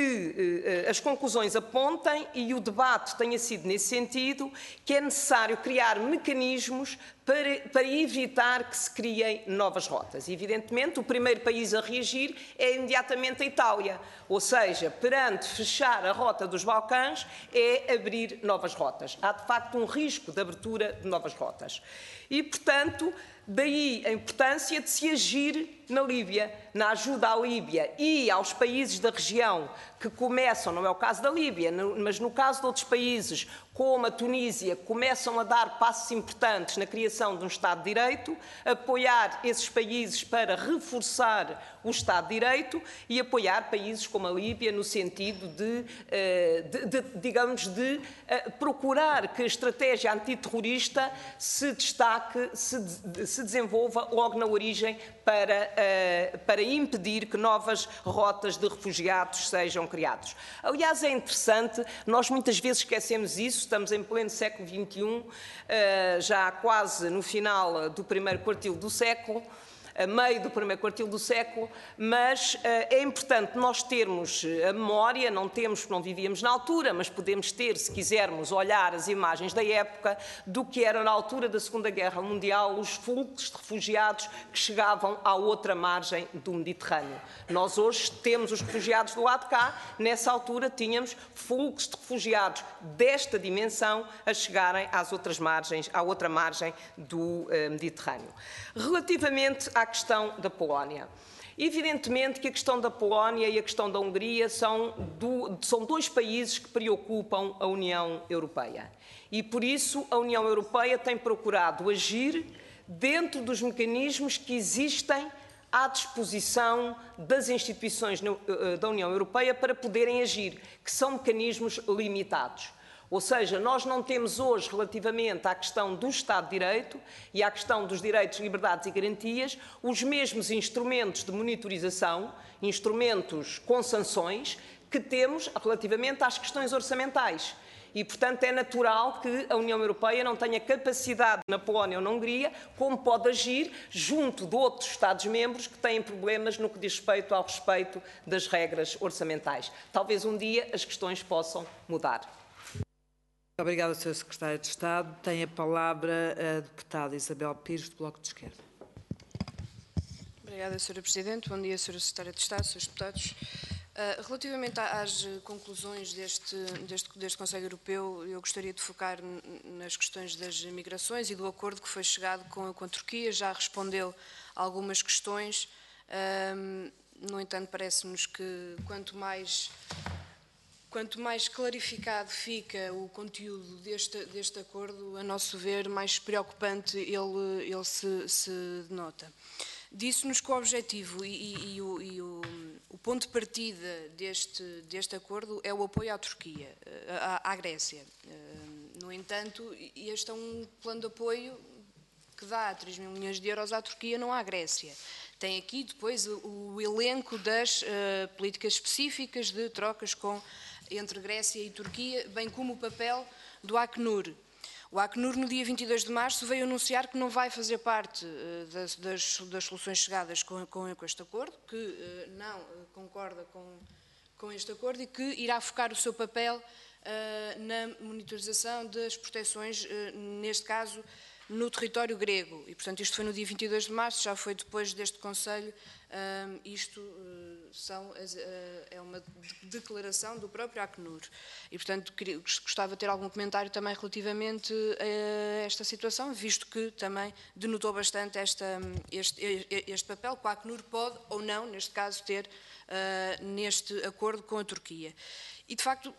que as conclusões apontem e o debate tenha sido nesse sentido, que é necessário criar mecanismos para evitar que se criem novas rotas. E, evidentemente, o primeiro país a reagir é imediatamente a Itália, ou seja, perante fechar a rota dos Balcãs, é abrir novas rotas. Há, de facto, um risco de abertura de novas rotas. E, portanto, daí a importância de se agir na Líbia, na ajuda à Líbia e aos países da região que começam, não é o caso da Líbia, mas no caso de outros países, como a Tunísia, começam a dar passos importantes na criação de um Estado de Direito, apoiar esses países para reforçar o Estado de Direito e apoiar países como a Líbia no sentido de procurar que a estratégia antiterrorista se destaque, se desenvolva logo na origem para impedir que novas rotas de refugiados sejam criados. Aliás, é interessante, nós muitas vezes esquecemos isso, estamos em pleno século XXI, já quase no final do primeiro quartil do século, a meio do primeiro quartil do século, mas é importante nós termos a memória, não temos porque não vivíamos na altura, mas podemos ter, se quisermos, olhar as imagens da época do que era na altura da Segunda Guerra Mundial, os fluxos de refugiados que chegavam à outra margem do Mediterrâneo. Nós hoje temos os refugiados do lado de cá, nessa altura tínhamos fluxos de refugiados desta dimensão a chegarem às outras margens, à outra margem do Mediterrâneo. Relativamente à questão da Polónia. Evidentemente que a questão da Polónia e a questão da Hungria são dois países que preocupam a União Europeia. E, por isso, a União Europeia tem procurado agir dentro dos mecanismos que existem à disposição das instituições da União Europeia para poderem agir, que são mecanismos limitados. Ou seja, nós não temos hoje, relativamente à questão do Estado de Direito e à questão dos direitos, liberdades e garantias, os mesmos instrumentos de monitorização, instrumentos com sanções, que temos relativamente às questões orçamentais. E, portanto, é natural que a União Europeia não tenha capacidade na Polónia ou na Hungria, como pode agir junto de outros Estados-membros que têm problemas no que diz respeito ao respeito das regras orçamentais. Talvez um dia as questões possam mudar. Obrigada, Sr. Secretário de Estado. Tem a palavra a deputada Isabel Pires, do Bloco de Esquerda. Obrigada, Sra. Presidente. Bom dia, Sra. Secretária de Estado, Srs. Deputados. Relativamente às conclusões deste Conselho Europeu, eu gostaria de focar nas questões das migrações e do acordo que foi chegado com a Turquia. Já respondeu a algumas questões. No entanto, parece-nos que quanto mais clarificado fica o conteúdo deste acordo, a nosso ver, mais preocupante ele se denota. Disse-nos que o objetivo e o ponto de partida deste acordo é o apoio à Turquia, à Grécia. No entanto, este é um plano de apoio que dá 3 mil milhões de euros à Turquia, não à Grécia. Tem aqui depois o elenco das políticas específicas de trocas entre Grécia e Turquia, bem como o papel do Acnur. O Acnur, no dia 22 de março, veio anunciar que não vai fazer parte das soluções chegadas com este acordo, que não concorda com este acordo e que irá focar o seu papel na monitorização das proteções, neste caso, no território grego. E, portanto, isto foi no dia 22 de março, já foi depois deste Conselho. É uma declaração do próprio Acnur. E, portanto, gostava de ter algum comentário também relativamente a esta situação, visto que também denotou bastante este papel que o Acnur pode ou não, neste caso, ter neste acordo com a Turquia. E, de facto,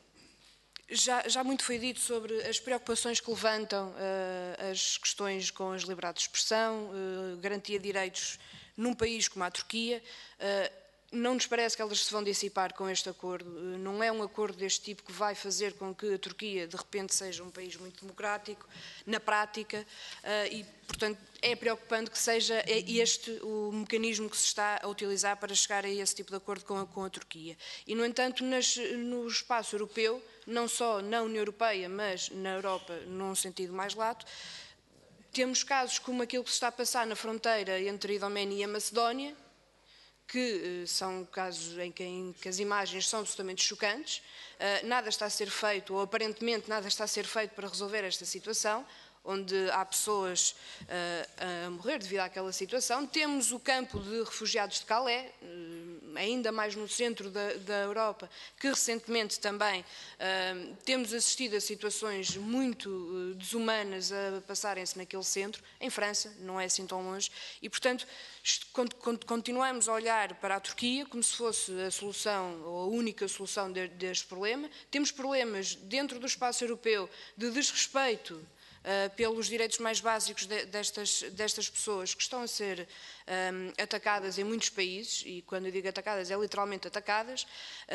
já muito foi dito sobre as preocupações que levantam as questões com as liberdades de expressão, garantia de direitos num país como a Turquia. Não nos parece que elas se vão dissipar com este acordo. Não é um acordo deste tipo que vai fazer com que a Turquia, de repente, seja um país muito democrático, na prática, e, portanto, é preocupante que seja este o mecanismo que se está a utilizar para chegar a esse tipo de acordo com a Turquia. E, no entanto, no espaço europeu, não só na União Europeia, mas na Europa, num sentido mais lato, temos casos como aquilo que se está a passar na fronteira entre a Idoménia e a Macedónia, que são casos em que as imagens são absolutamente chocantes. Nada está a ser feito, ou aparentemente nada está a ser feito para resolver esta situação, onde há pessoas a morrer devido àquela situação. Temos o campo de refugiados de Calais, ainda mais no centro da Europa, que recentemente também temos assistido a situações muito desumanas a passarem-se naquele centro, em França, não é assim tão longe, e, portanto, continuamos a olhar para a Turquia como se fosse a solução, ou a única solução deste problema. Temos problemas dentro do espaço europeu de desrespeito pelos direitos mais básicos destas pessoas que estão a ser atacadas em muitos países, e quando eu digo atacadas é literalmente atacadas,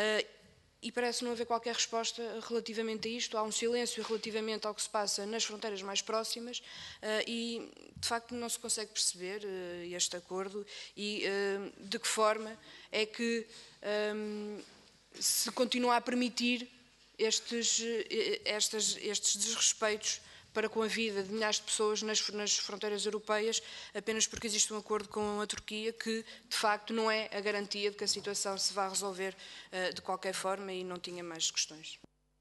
e parece não haver qualquer resposta relativamente a isto. Há um silêncio relativamente ao que se passa nas fronteiras mais próximas e, de facto, não se consegue perceber este acordo e de que forma é que se continua a permitir estes desrespeitos para com a vida de milhares de pessoas nas fronteiras europeias, apenas porque existe um acordo com a Turquia que, de facto, não é a garantia de que a situação se vá resolver de qualquer forma, e não tinha mais questões.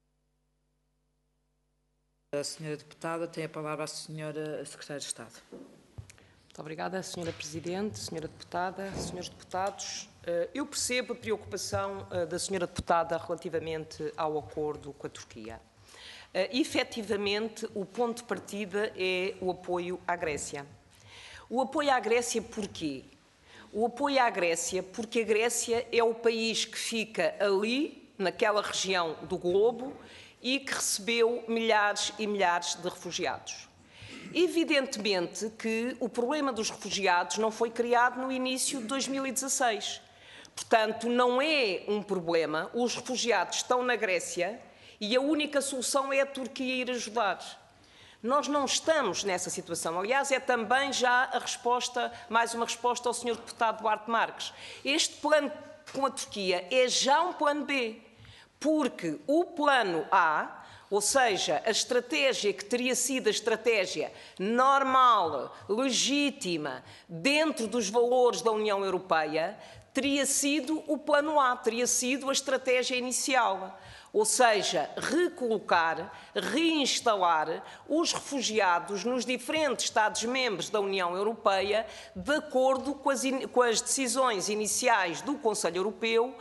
A senhora deputada tem a palavra a senhora secretária de Estado. Muito obrigada, senhora Presidente, senhora deputada, senhores deputados. Eu percebo a preocupação da senhora deputada relativamente ao acordo com a Turquia. Efetivamente, o ponto de partida é o apoio à Grécia. O apoio à Grécia porquê? O apoio à Grécia porque a Grécia é o país que fica ali, naquela região do globo, e que recebeu milhares e milhares de refugiados. Evidentemente que o problema dos refugiados não foi criado no início de 2016. Portanto, não é um problema. Os refugiados estão na Grécia e a única solução é a Turquia ir ajudar. Nós não estamos nessa situação. Aliás, é também já a resposta, mais uma resposta ao Sr. Deputado Duarte Marques. Este plano com a Turquia é já um plano B, porque o plano A, ou seja, a estratégia que teria sido a estratégia normal, legítima, dentro dos valores da União Europeia, teria sido o plano A, teria sido a estratégia inicial. ou seja, recolocar, reinstalar os refugiados nos diferentes Estados-membros da União Europeia, de acordo com as decisões iniciais do Conselho Europeu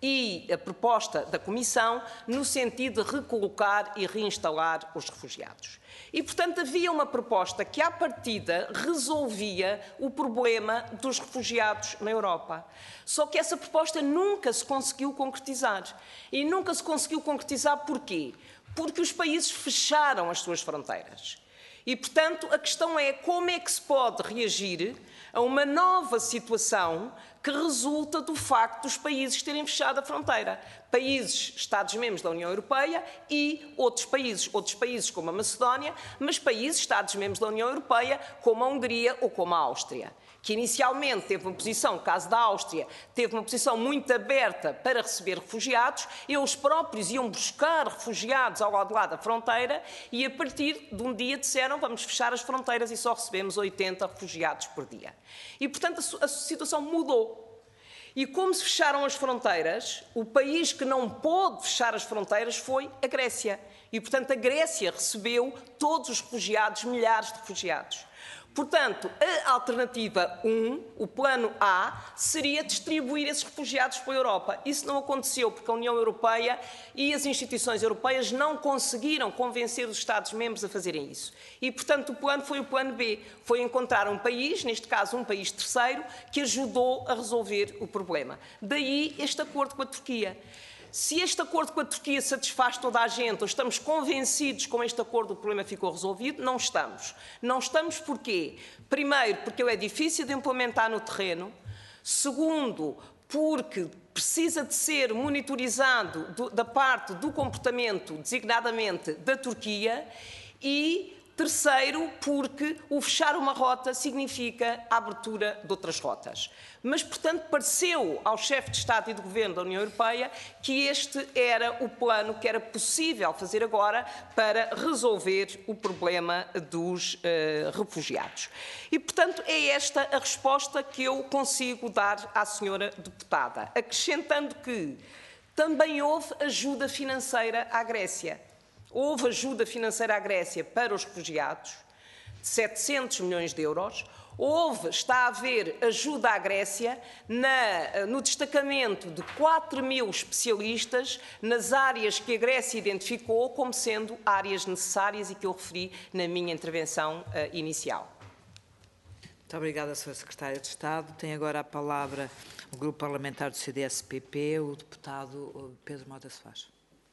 e a proposta da Comissão, no sentido de recolocar e reinstalar os refugiados. E, portanto, havia uma proposta que, à partida, resolvia o problema dos refugiados na Europa. Só que essa proposta nunca se conseguiu concretizar. E nunca se conseguiu concretizar porquê? Porque os países fecharam as suas fronteiras. E, portanto, a questão é como é que se pode reagir a uma nova situação que resulta do facto dos países terem fechado a fronteira. Países, Estados-membros da União Europeia e outros países como a Macedónia, mas países, Estados-membros da União Europeia, como a Hungria ou como a Áustria, que inicialmente teve uma posição, no caso da Áustria, teve uma posição muito aberta para receber refugiados, eles próprios iam buscar refugiados ao lado da fronteira e a partir de um dia disseram vamos fechar as fronteiras e só recebemos 80 refugiados por dia. E, portanto, a situação mudou. E como se fecharam as fronteiras, o país que não pôde fechar as fronteiras foi a Grécia. E, portanto, a Grécia recebeu todos os refugiados, milhares de refugiados. Portanto, a alternativa 1, o plano A, seria distribuir esses refugiados pela Europa. Isso não aconteceu porque a União Europeia e as instituições europeias não conseguiram convencer os Estados-membros a fazerem isso. E, portanto, o plano foi o plano B. Foi encontrar um país, neste caso um país terceiro, que ajudou a resolver o problema. Daí este acordo com a Turquia. Se este acordo com a Turquia satisfaz toda a gente, ou estamos convencidos que com este acordo o problema ficou resolvido, não estamos. Não estamos porquê? Primeiro, porque ele é difícil de implementar no terreno. Segundo, porque precisa de ser monitorizado da parte do comportamento, designadamente da Turquia. E terceiro, porque o fechar uma rota significa a abertura de outras rotas. Mas, portanto, pareceu ao chefe de Estado e de Governo da União Europeia que este era o plano que era possível fazer agora para resolver o problema dos refugiados. E, portanto, é esta a resposta que eu consigo dar à senhora deputada, acrescentando que também houve ajuda financeira à Grécia. Houve ajuda financeira à Grécia para os refugiados, de 700 milhões de euros. Está a haver ajuda à Grécia no destacamento de 4.000 especialistas nas áreas que a Grécia identificou como sendo áreas necessárias e que eu referi na minha intervenção inicial. Muito obrigada, Sra. Secretária de Estado. Tem agora a palavra o Grupo Parlamentar do CDS-PP, o deputado Pedro Mota Soares.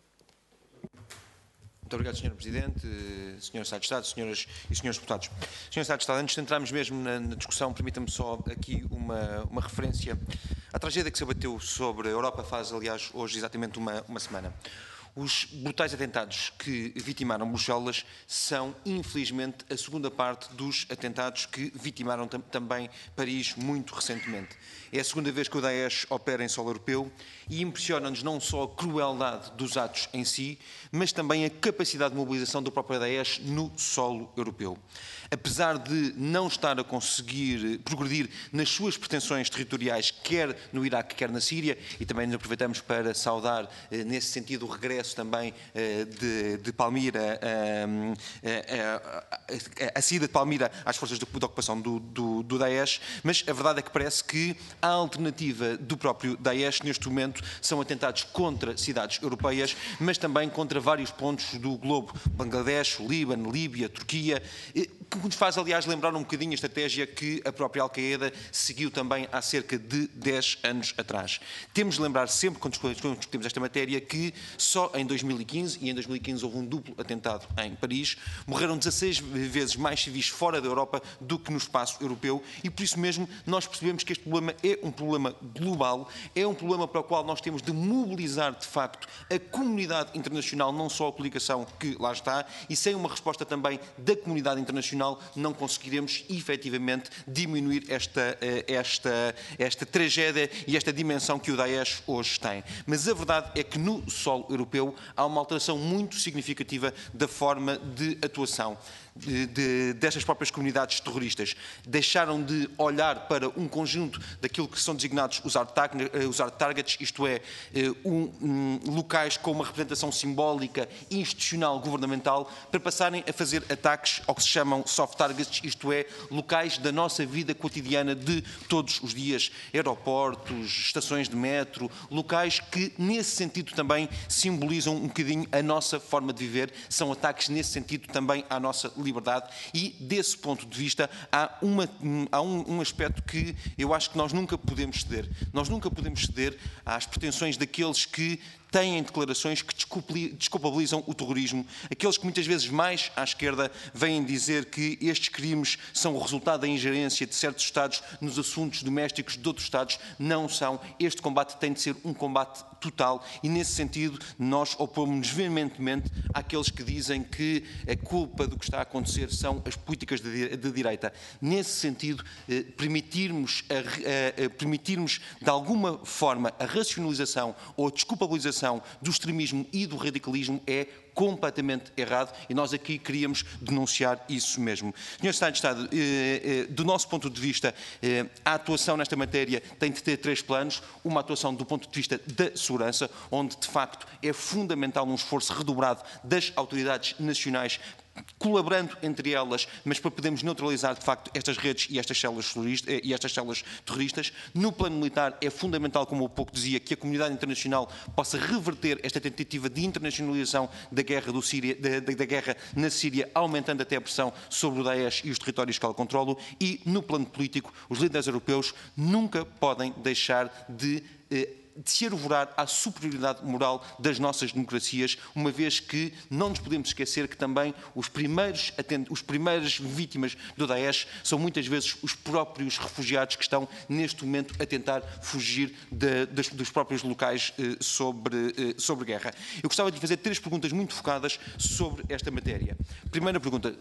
Muito obrigado, Sr. Presidente, Sr. Estado de Estado, Senhoras e Senhores Deputados. Sr. Estado de Estado, antes de entrarmos mesmo na discussão, permita-me só aqui uma referência à tragédia que se abateu sobre a Europa faz, aliás, hoje exatamente uma semana. Os brutais atentados que vitimaram Bruxelas são, infelizmente, a segunda parte dos atentados que vitimaram também Paris muito recentemente. É a segunda vez que o Daesh opera em solo europeu e impressiona-nos não só a crueldade dos atos em si, mas também a capacidade de mobilização do próprio Daesh no solo europeu. Apesar de não estar a conseguir progredir nas suas pretensões territoriais, quer no Iraque, quer na Síria, e também nos aproveitamos para saudar, nesse sentido, o regresso também de Palmira, a saída de Palmira às forças de ocupação do Daesh, mas a verdade é que parece que a alternativa do próprio Daesh, neste momento, são atentados contra cidades europeias, mas também contra vários pontos do globo, Bangladesh, o Líbano, Líbia, Turquia, que nos faz, aliás, lembrar um bocadinho a estratégia que a própria Al-Qaeda seguiu também há cerca de 10 anos atrás. Temos de lembrar sempre, quando discutimos esta matéria, que só em 2015, e em 2015 houve um duplo atentado em Paris, morreram 16 vezes mais civis fora da Europa do que no espaço europeu, e por isso mesmo nós percebemos que este problema é um problema global, é um problema para o qual nós temos de mobilizar, de facto, a comunidade internacional, não só a coligação que lá está, e sem uma resposta também da comunidade internacional não conseguiremos efetivamente diminuir esta tragédia e esta dimensão que o Daesh hoje tem. Mas a verdade é que no solo europeu há uma alteração muito significativa da forma de atuação. destas próprias comunidades terroristas. Deixaram de olhar para um conjunto daquilo que são designados os hard targets, isto é, locais com uma representação simbólica, institucional, governamental, para passarem a fazer ataques ao que se chamam soft targets, isto é, locais da nossa vida cotidiana de todos os dias, aeroportos, estações de metro, locais que nesse sentido também simbolizam um bocadinho a nossa forma de viver, são ataques nesse sentido também à nossa liberdade e desse ponto de vista há um aspecto que eu acho que nós nunca podemos ceder. Nós nunca podemos ceder às pretensões daqueles que têm declarações que desculpabilizam o terrorismo, aqueles que muitas vezes mais à esquerda vêm dizer que estes crimes são o resultado da ingerência de certos Estados nos assuntos domésticos de outros Estados. Não são. Este combate tem de ser um combate total e, nesse sentido, nós opomos-nos veementemente àqueles que dizem que a culpa do que está a acontecer são as políticas de direita. Nesse sentido, permitirmos de alguma forma a racionalização ou a desculpabilização do extremismo e do radicalismo é completamente errado e nós aqui queríamos denunciar isso mesmo. Senhor Secretário de Estado, do nosso ponto de vista, a atuação nesta matéria tem de ter 3 planos. Uma atuação do ponto de vista da segurança, onde de facto é fundamental um esforço redobrado das autoridades nacionais, colaborando entre elas, mas para podermos neutralizar de facto estas redes e estas células terroristas. No plano militar é fundamental, como há pouco dizia, que a comunidade internacional possa reverter esta tentativa de internacionalização da guerra na Síria, aumentando até a pressão sobre o Daesh e os territórios que ela controla. E no plano político, os líderes europeus nunca podem deixar de se arvorar à superioridade moral das nossas democracias, uma vez que não nos podemos esquecer que também os primeiras vítimas do Daesh são muitas vezes os próprios refugiados que estão neste momento a tentar fugir dos próprios locais sobre guerra. Eu gostava de fazer 3 perguntas muito focadas sobre esta matéria. Primeira pergunta,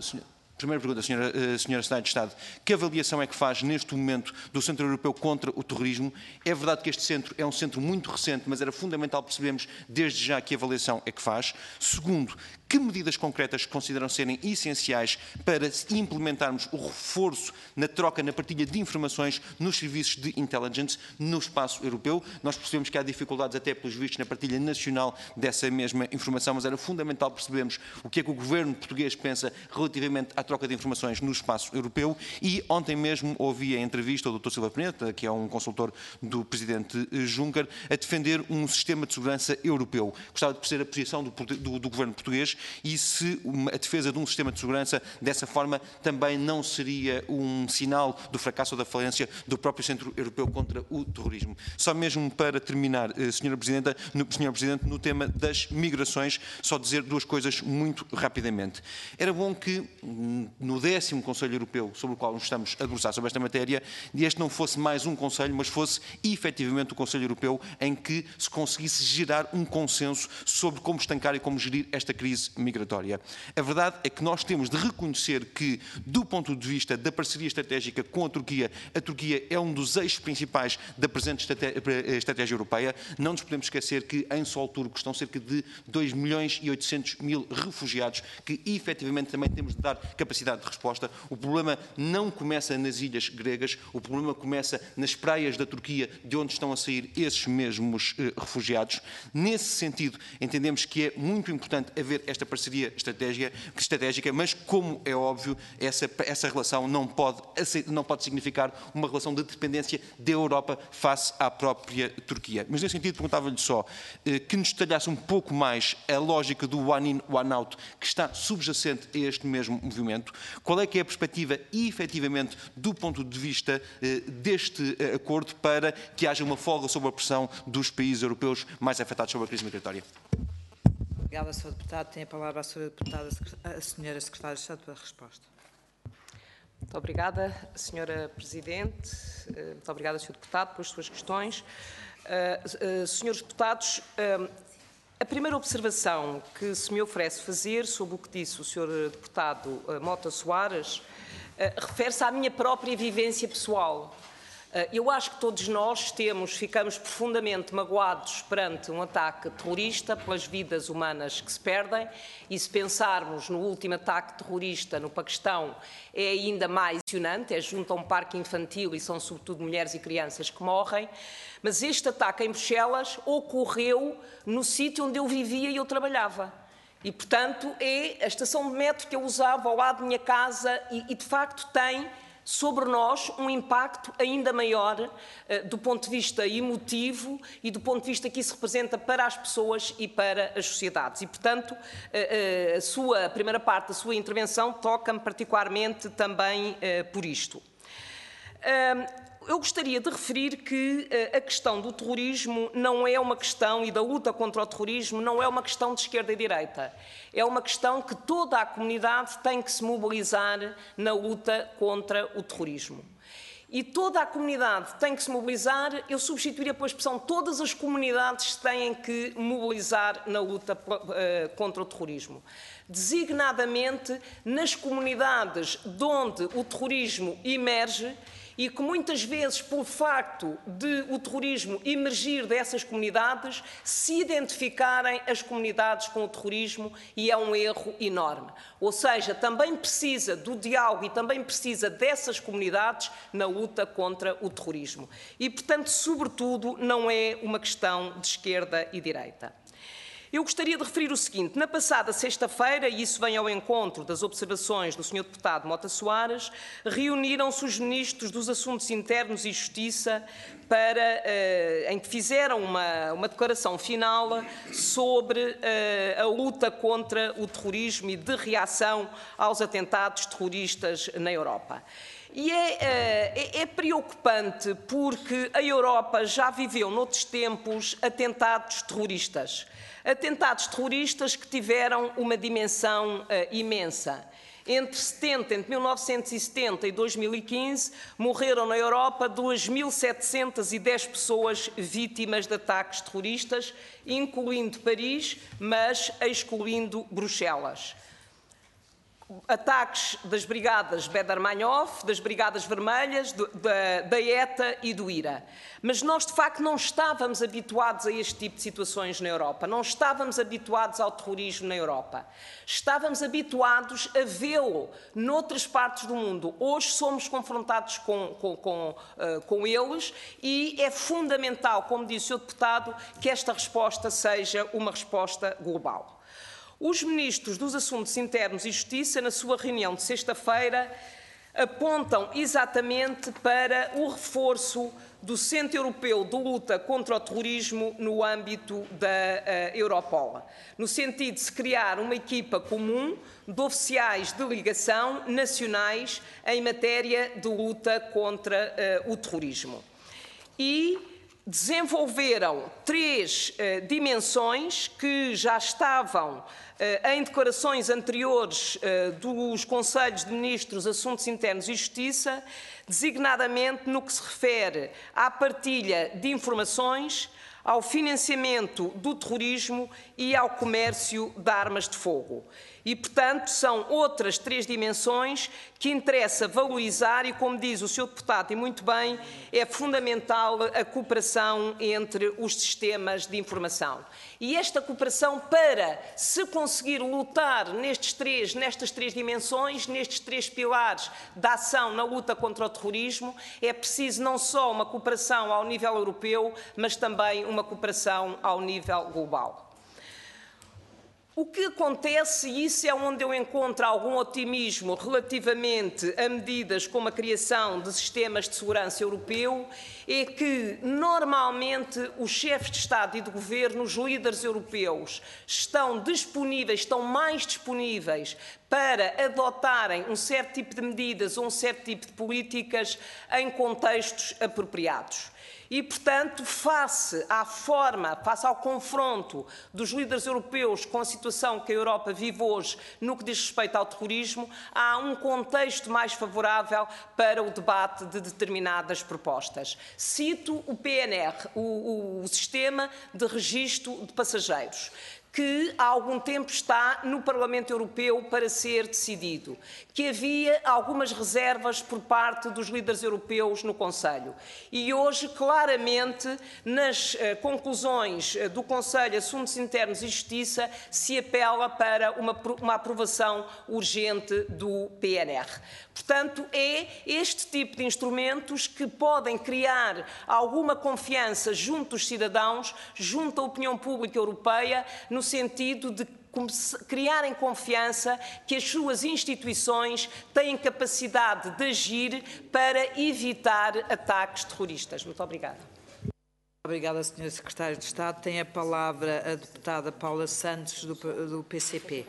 Senhora Secretária de Estado, que avaliação é que faz neste momento do Centro Europeu contra o Terrorismo? É verdade que este centro é um centro muito recente, mas era fundamental percebermos desde já que avaliação é que faz. Segundo, que medidas concretas consideram serem essenciais para implementarmos o reforço na troca, na partilha de informações nos serviços de intelligence no espaço europeu? Nós percebemos que há dificuldades até pelos vistos na partilha nacional dessa mesma informação, mas era fundamental percebermos o que é que o governo português pensa relativamente à troca de informações no espaço europeu. E ontem mesmo ouvi a entrevista ao Dr. Silva Pimenta, que é um consultor do Presidente Juncker, a defender um sistema de segurança europeu. Gostava de perceber a posição do governo português e se a defesa de um sistema de segurança dessa forma também não seria um sinal do fracasso ou da falência do próprio Centro Europeu contra o Terrorismo. Só mesmo para terminar, Senhora Presidente, no tema das migrações, só dizer 2 coisas muito rapidamente. Era bom que no 10º Conselho Europeu, sobre o qual nos estamos a debruçar sobre esta matéria, este não fosse mais um Conselho, mas fosse efetivamente o Conselho Europeu em que se conseguisse gerar um consenso sobre como estancar e como gerir esta crise migratória. A verdade é que nós temos de reconhecer que, do ponto de vista da parceria estratégica com a Turquia é um dos eixos principais da presente estratégia europeia. Não nos podemos esquecer que em solo turco estão cerca de 2.800.000 refugiados que efetivamente também temos de dar capacidade de resposta. O problema não começa nas ilhas gregas, o problema começa nas praias da Turquia, de onde estão a sair esses mesmos refugiados. Nesse sentido, entendemos que é muito importante haver esta parceria estratégica, mas, como é óbvio, essa relação não pode significar uma relação de dependência da Europa face à própria Turquia. Mas, nesse sentido, perguntava-lhe só que nos detalhasse um pouco mais a lógica do one in, one out que está subjacente a este mesmo movimento. Qual é que é a perspectiva, efetivamente, do ponto de vista deste acordo para que haja uma folga sobre a pressão dos países europeus mais afetados sobre a crise migratória? Obrigada, Sr. Deputado. Tem a palavra a Sra. Deputada, a Sra. Secretária de Estado para a resposta. Muito obrigada, Sra. Presidente. Muito obrigada, Sr. Deputado, pelas suas questões. Senhores Deputados, a primeira observação que se me oferece fazer sobre o que disse o Sr. Deputado Mota Soares refere-se à minha própria vivência pessoal. Eu acho que todos nós ficamos profundamente magoados perante um ataque terrorista, pelas vidas humanas que se perdem, e se pensarmos no último ataque terrorista no Paquistão, é ainda mais impressionante, é junto a um parque infantil e são sobretudo mulheres e crianças que morrem, mas este ataque em Bruxelas ocorreu no sítio onde eu vivia e eu trabalhava. E, portanto, é a estação de metro que eu usava ao lado da minha casa e de facto, tem sobre nós um impacto ainda maior do ponto de vista emotivo e do ponto de vista que isso representa para as pessoas e para as sociedades. E, portanto, a primeira parte da sua intervenção toca-me particularmente também por isto. Eu gostaria de referir que a questão do terrorismo não é uma questão, e da luta contra o terrorismo, não é uma questão de esquerda e direita. É uma questão que toda a comunidade tem que se mobilizar na luta contra o terrorismo. E toda a comunidade tem que se mobilizar, eu substituiria pela expressão todas as comunidades têm que mobilizar na luta contra o terrorismo. Designadamente nas comunidades de onde o terrorismo emerge, e que muitas vezes, pelo facto de o terrorismo emergir dessas comunidades, se identificarem as comunidades com o terrorismo, e é um erro enorme. Ou seja, também precisa do diálogo e também precisa dessas comunidades na luta contra o terrorismo. E, portanto, sobretudo, não é uma questão de esquerda e direita. Eu gostaria de referir o seguinte: na passada sexta-feira, e isso vem ao encontro das observações do Sr. Deputado Mota Soares, reuniram-se os Ministros dos Assuntos Internos e Justiça em que fizeram uma declaração final sobre a luta contra o terrorismo e de reação aos atentados terroristas na Europa. E é preocupante porque a Europa já viveu noutros tempos atentados terroristas. Atentados terroristas que tiveram uma dimensão imensa. Entre 1970 e 2015, morreram na Europa 2.710 pessoas vítimas de ataques terroristas, incluindo Paris, mas excluindo Bruxelas. Ataques das brigadas Baader-Meinhof, das Brigadas Vermelhas, da ETA e do IRA. Mas nós, de facto, não estávamos habituados a este tipo de situações na Europa. Não estávamos habituados ao terrorismo na Europa. Estávamos habituados a vê-lo noutras partes do mundo. Hoje somos confrontados com eles e é fundamental, como disse o deputado, que esta resposta seja uma resposta global. Os Ministros dos Assuntos Internos e Justiça, na sua reunião de sexta-feira, apontam exatamente para o reforço do Centro Europeu de Luta contra o Terrorismo no âmbito da Europol, no sentido de se criar uma equipa comum de oficiais de ligação nacionais em matéria de luta contra o terrorismo. E desenvolveram 3 dimensões que já estavam em declarações anteriores dos Conselhos de Ministros, Assuntos Internos e Justiça, designadamente no que se refere à partilha de informações, ao financiamento do terrorismo e ao comércio de armas de fogo. E, portanto, são outras 3 dimensões que interessa valorizar e, como diz o Sr. Deputado, e muito bem, é fundamental a cooperação entre os sistemas de informação. E esta cooperação, para se conseguir lutar nestas 3 dimensões, nestes 3 pilares da ação na luta contra o terrorismo, é preciso não só uma cooperação ao nível europeu, mas também uma cooperação ao nível global. O que acontece, e isso é onde eu encontro algum otimismo relativamente a medidas como a criação de sistemas de segurança europeu, é que normalmente os chefes de Estado e de Governo, os líderes europeus, estão mais disponíveis para adotarem um certo tipo de medidas ou um certo tipo de políticas em contextos apropriados. E, portanto, face ao confronto dos líderes europeus com a situação que a Europa vive hoje no que diz respeito ao terrorismo, há um contexto mais favorável para o debate de determinadas propostas. Cito o PNR, o Sistema de Registro de Passageiros. que há algum tempo está no Parlamento Europeu para ser decidido, que havia algumas reservas por parte dos líderes europeus no Conselho. E hoje, claramente, nas conclusões do Conselho Assuntos Internos e Justiça, se apela para uma aprovação urgente do PNR. Portanto, é este tipo de instrumentos que podem criar alguma confiança junto dos cidadãos, junto à opinião pública europeia, no sentido de criarem confiança que as suas instituições têm capacidade de agir para evitar ataques terroristas. Muito obrigada. Obrigada, Sra. Secretária de Estado. Tem a palavra a deputada Paula Santos, do PCP.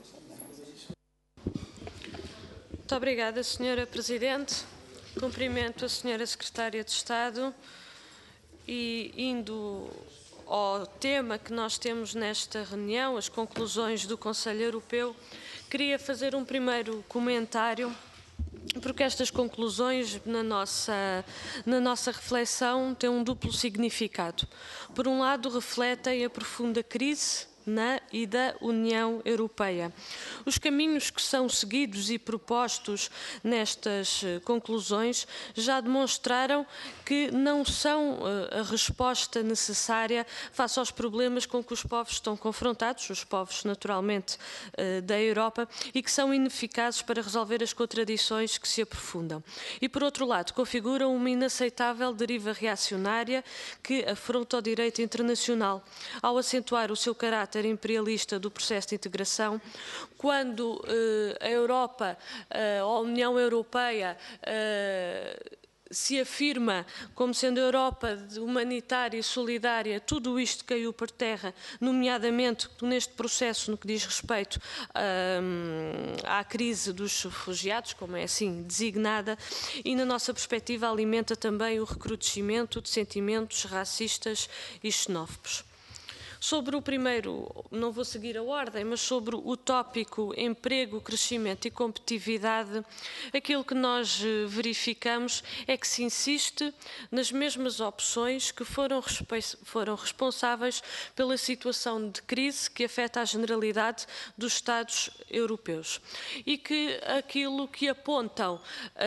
Muito obrigada, Sra. Presidente. Cumprimento a Sra. Secretária de Estado e, indo ao tema que nós temos nesta reunião, as conclusões do Conselho Europeu, queria fazer um primeiro comentário, porque estas conclusões, na nossa reflexão, têm um duplo significado. Por um lado, refletem a profunda crise na e da União Europeia. Os caminhos que são seguidos e propostos nestas conclusões já demonstraram que não são a resposta necessária face aos problemas com que os povos estão confrontados, os povos naturalmente da Europa, e que são ineficazes para resolver as contradições que se aprofundam. E, por outro lado, configuram uma inaceitável deriva reacionária que afronta o direito internacional, ao acentuar o seu caráter imperialista do processo de integração, quando a Europa, a União Europeia, se afirma como sendo a Europa humanitária e solidária, tudo isto caiu por terra, nomeadamente neste processo no que diz respeito à crise dos refugiados, como é assim designada, e na nossa perspectiva alimenta também o recrudescimento de sentimentos racistas e xenófobos. Sobre o primeiro, não vou seguir a ordem, mas sobre o tópico emprego, crescimento e competitividade, aquilo que nós verificamos é que se insiste nas mesmas opções que foram responsáveis pela situação de crise que afeta a generalidade dos Estados europeus e que aquilo que apontam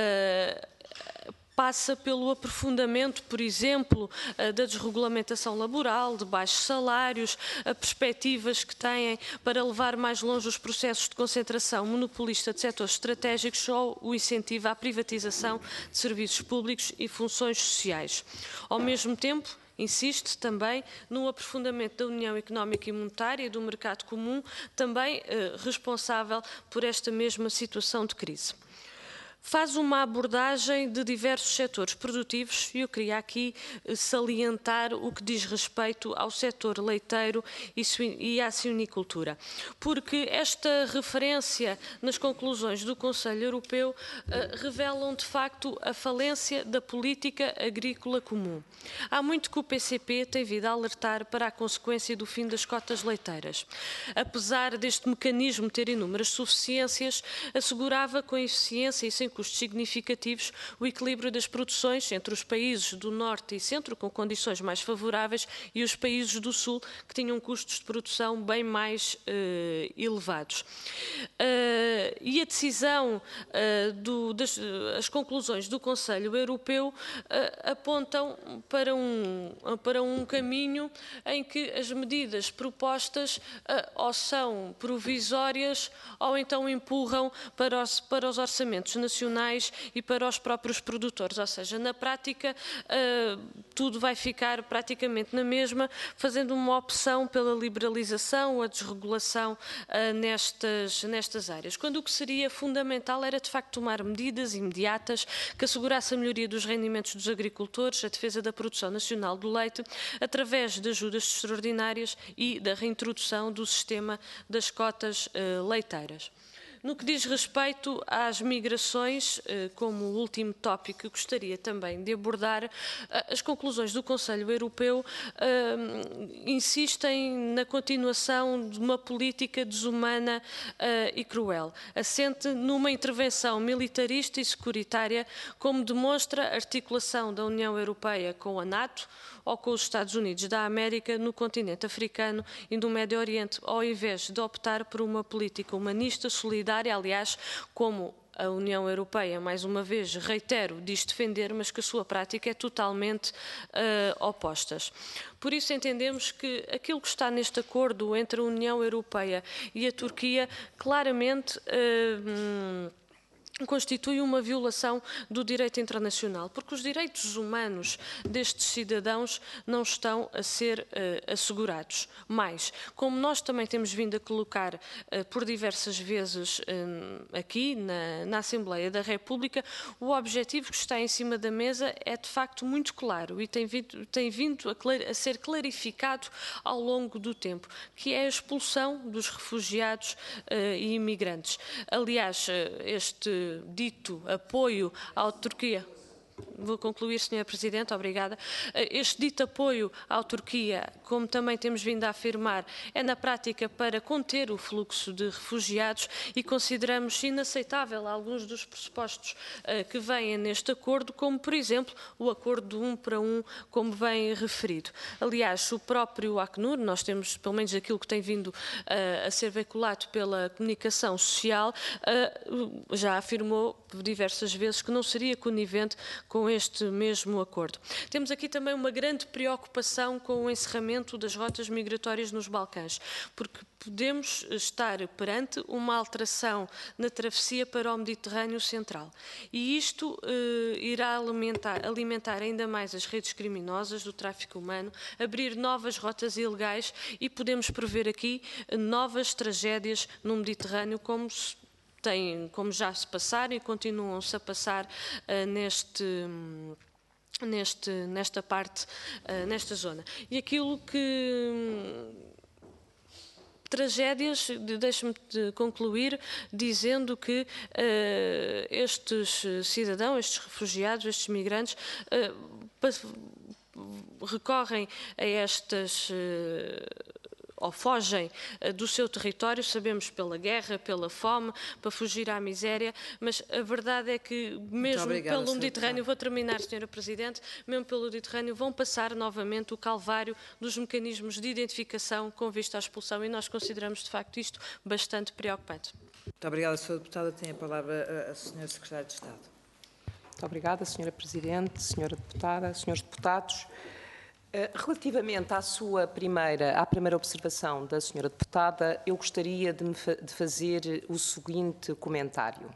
passa pelo aprofundamento, por exemplo, da desregulamentação laboral, de baixos salários, perspectivas que têm para levar mais longe os processos de concentração monopolista de setores estratégicos ou o incentivo à privatização de serviços públicos e funções sociais. Ao mesmo tempo, insiste também no aprofundamento da União Económica e Monetária e do mercado comum, também responsável por esta mesma situação de crise. Faz uma abordagem de diversos setores produtivos e eu queria aqui salientar o que diz respeito ao setor leiteiro e à suinicultura, porque esta referência nas conclusões do Conselho Europeu revelam de facto a falência da política agrícola comum. Há muito que o PCP tem vindo a alertar para a consequência do fim das cotas leiteiras. Apesar deste mecanismo ter inúmeras suficiências, assegurava com eficiência e sem custos significativos o equilíbrio das produções entre os países do Norte e Centro, com condições mais favoráveis, e os países do Sul, que tinham custos de produção bem mais elevados. E a decisão, as conclusões do Conselho Europeu apontam para um caminho em que as medidas propostas ou são provisórias ou então empurram para os orçamentos nacionais e para os próprios produtores, ou seja, na prática tudo vai ficar praticamente na mesma, fazendo uma opção pela liberalização ou a desregulação nestas áreas, quando o que seria fundamental era de facto tomar medidas imediatas que assegurassem a melhoria dos rendimentos dos agricultores, a defesa da produção nacional do leite, através de ajudas extraordinárias e da reintrodução do sistema das cotas leiteiras. No que diz respeito às migrações, como último tópico que gostaria também de abordar, as conclusões do Conselho Europeu insistem na continuação de uma política desumana e cruel, assente numa intervenção militarista e securitária, como demonstra a articulação da União Europeia com a NATO ou com os Estados Unidos da América no continente africano e no Médio Oriente, ao invés de optar por uma política humanista, solidária, aliás, como a União Europeia, mais uma vez, reitero, diz defender, mas que a sua prática é totalmente opostas. Por isso entendemos que aquilo que está neste acordo entre a União Europeia e a Turquia claramente constitui uma violação do direito internacional, porque os direitos humanos destes cidadãos não estão a ser assegurados. Mas, como nós também temos vindo a colocar por diversas vezes aqui na Assembleia da República, o objetivo que está em cima da mesa é de facto muito claro e tem vindo a ser clarificado ao longo do tempo, que é a expulsão dos refugiados e imigrantes. Aliás, este dito apoio à Turquia. Vou concluir, Sra. Presidente, obrigada. Este dito apoio à Turquia, como também temos vindo a afirmar, é na prática para conter o fluxo de refugiados e consideramos inaceitável alguns dos pressupostos que vêm neste acordo, como, por exemplo, o acordo 1 para 1, como bem referido. Aliás, o próprio Acnur, nós temos, pelo menos aquilo que tem vindo a ser veiculado pela comunicação social, já afirmou diversas vezes que não seria conivente com este mesmo acordo. Temos aqui também uma grande preocupação com o encerramento das rotas migratórias nos Balcãs, porque podemos estar perante uma alteração na travessia para o Mediterrâneo Central. E isto irá alimentar ainda mais as redes criminosas do tráfico humano, abrir novas rotas ilegais e podemos prever aqui novas tragédias no Mediterrâneo, como já se passaram e continuam-se a passar nesta parte, nesta zona. E aquilo que... Tragédias, deixe-me concluir dizendo que estes cidadãos, estes refugiados, estes migrantes recorrem a estas... ou fogem do seu território, sabemos pela guerra, pela fome, para fugir à miséria, mas a verdade é que mesmo pelo Mediterrâneo, vou terminar, Sra. Presidente, mesmo pelo Mediterrâneo vão passar novamente o calvário dos mecanismos de identificação com vista à expulsão e nós consideramos de facto isto bastante preocupante. Muito obrigada, Sra. Deputada. Tem a palavra a Sra. Secretária de Estado. Muito obrigada, Sra. Presidente, Sra. Deputada, Srs. Deputados. Relativamente à primeira observação da Sra. Deputada, eu gostaria de fazer o seguinte comentário.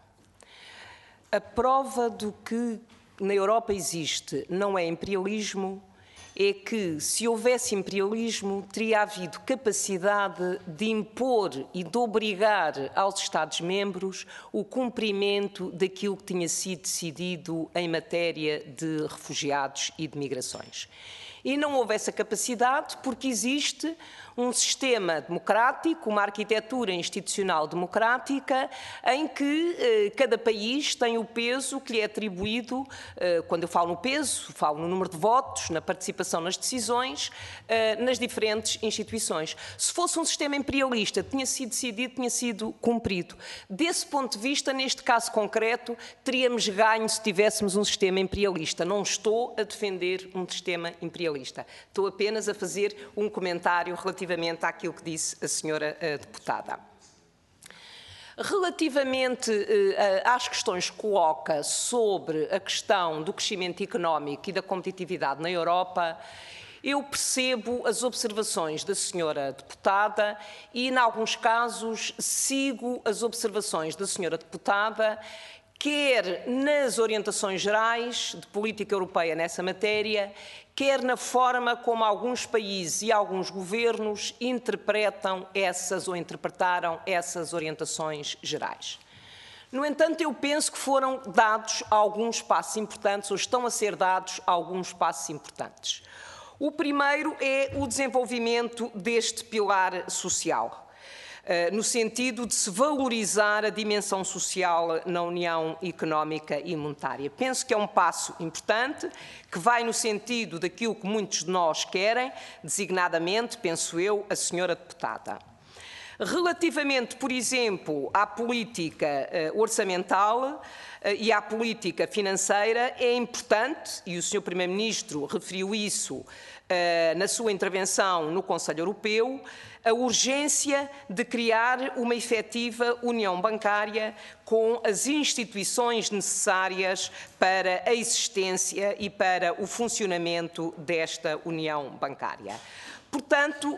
A prova do que na Europa existe não é imperialismo, é que se houvesse imperialismo teria havido capacidade de impor e de obrigar aos Estados-membros o cumprimento daquilo que tinha sido decidido em matéria de refugiados e de migrações. E não houve essa capacidade porque existe um sistema democrático, uma arquitetura institucional democrática, em que cada país tem o peso que lhe é atribuído, quando eu falo no peso, falo no número de votos, na participação nas decisões, nas diferentes instituições. Se fosse um sistema imperialista, tinha sido decidido, tinha sido cumprido. Desse ponto de vista, neste caso concreto, teríamos ganho se tivéssemos um sistema imperialista. Não estou a defender um sistema imperialista. Estou apenas a fazer um comentário relativamente àquilo que disse a senhora deputada. Relativamente às questões que coloca sobre a questão do crescimento económico e da competitividade na Europa, eu percebo as observações da senhora deputada e, em alguns casos, sigo as observações da senhora deputada, quer nas orientações gerais de política europeia nessa matéria, quer na forma como alguns países e alguns governos interpretaram essas orientações gerais. No entanto, eu penso que foram dados alguns passos importantes, ou estão a ser dados alguns passos importantes. O primeiro é o desenvolvimento deste pilar social. no sentido de se valorizar a dimensão social na União Económica e Monetária. Penso que é um passo importante, que vai no sentido daquilo que muitos de nós querem, designadamente, penso eu, a senhora deputada. Relativamente, por exemplo, à política orçamental e à política financeira, é importante, e o Sr. Primeiro-Ministro referiu isso na sua intervenção no Conselho Europeu, a urgência de criar uma efetiva união bancária com as instituições necessárias para a existência e para o funcionamento desta união bancária. Portanto,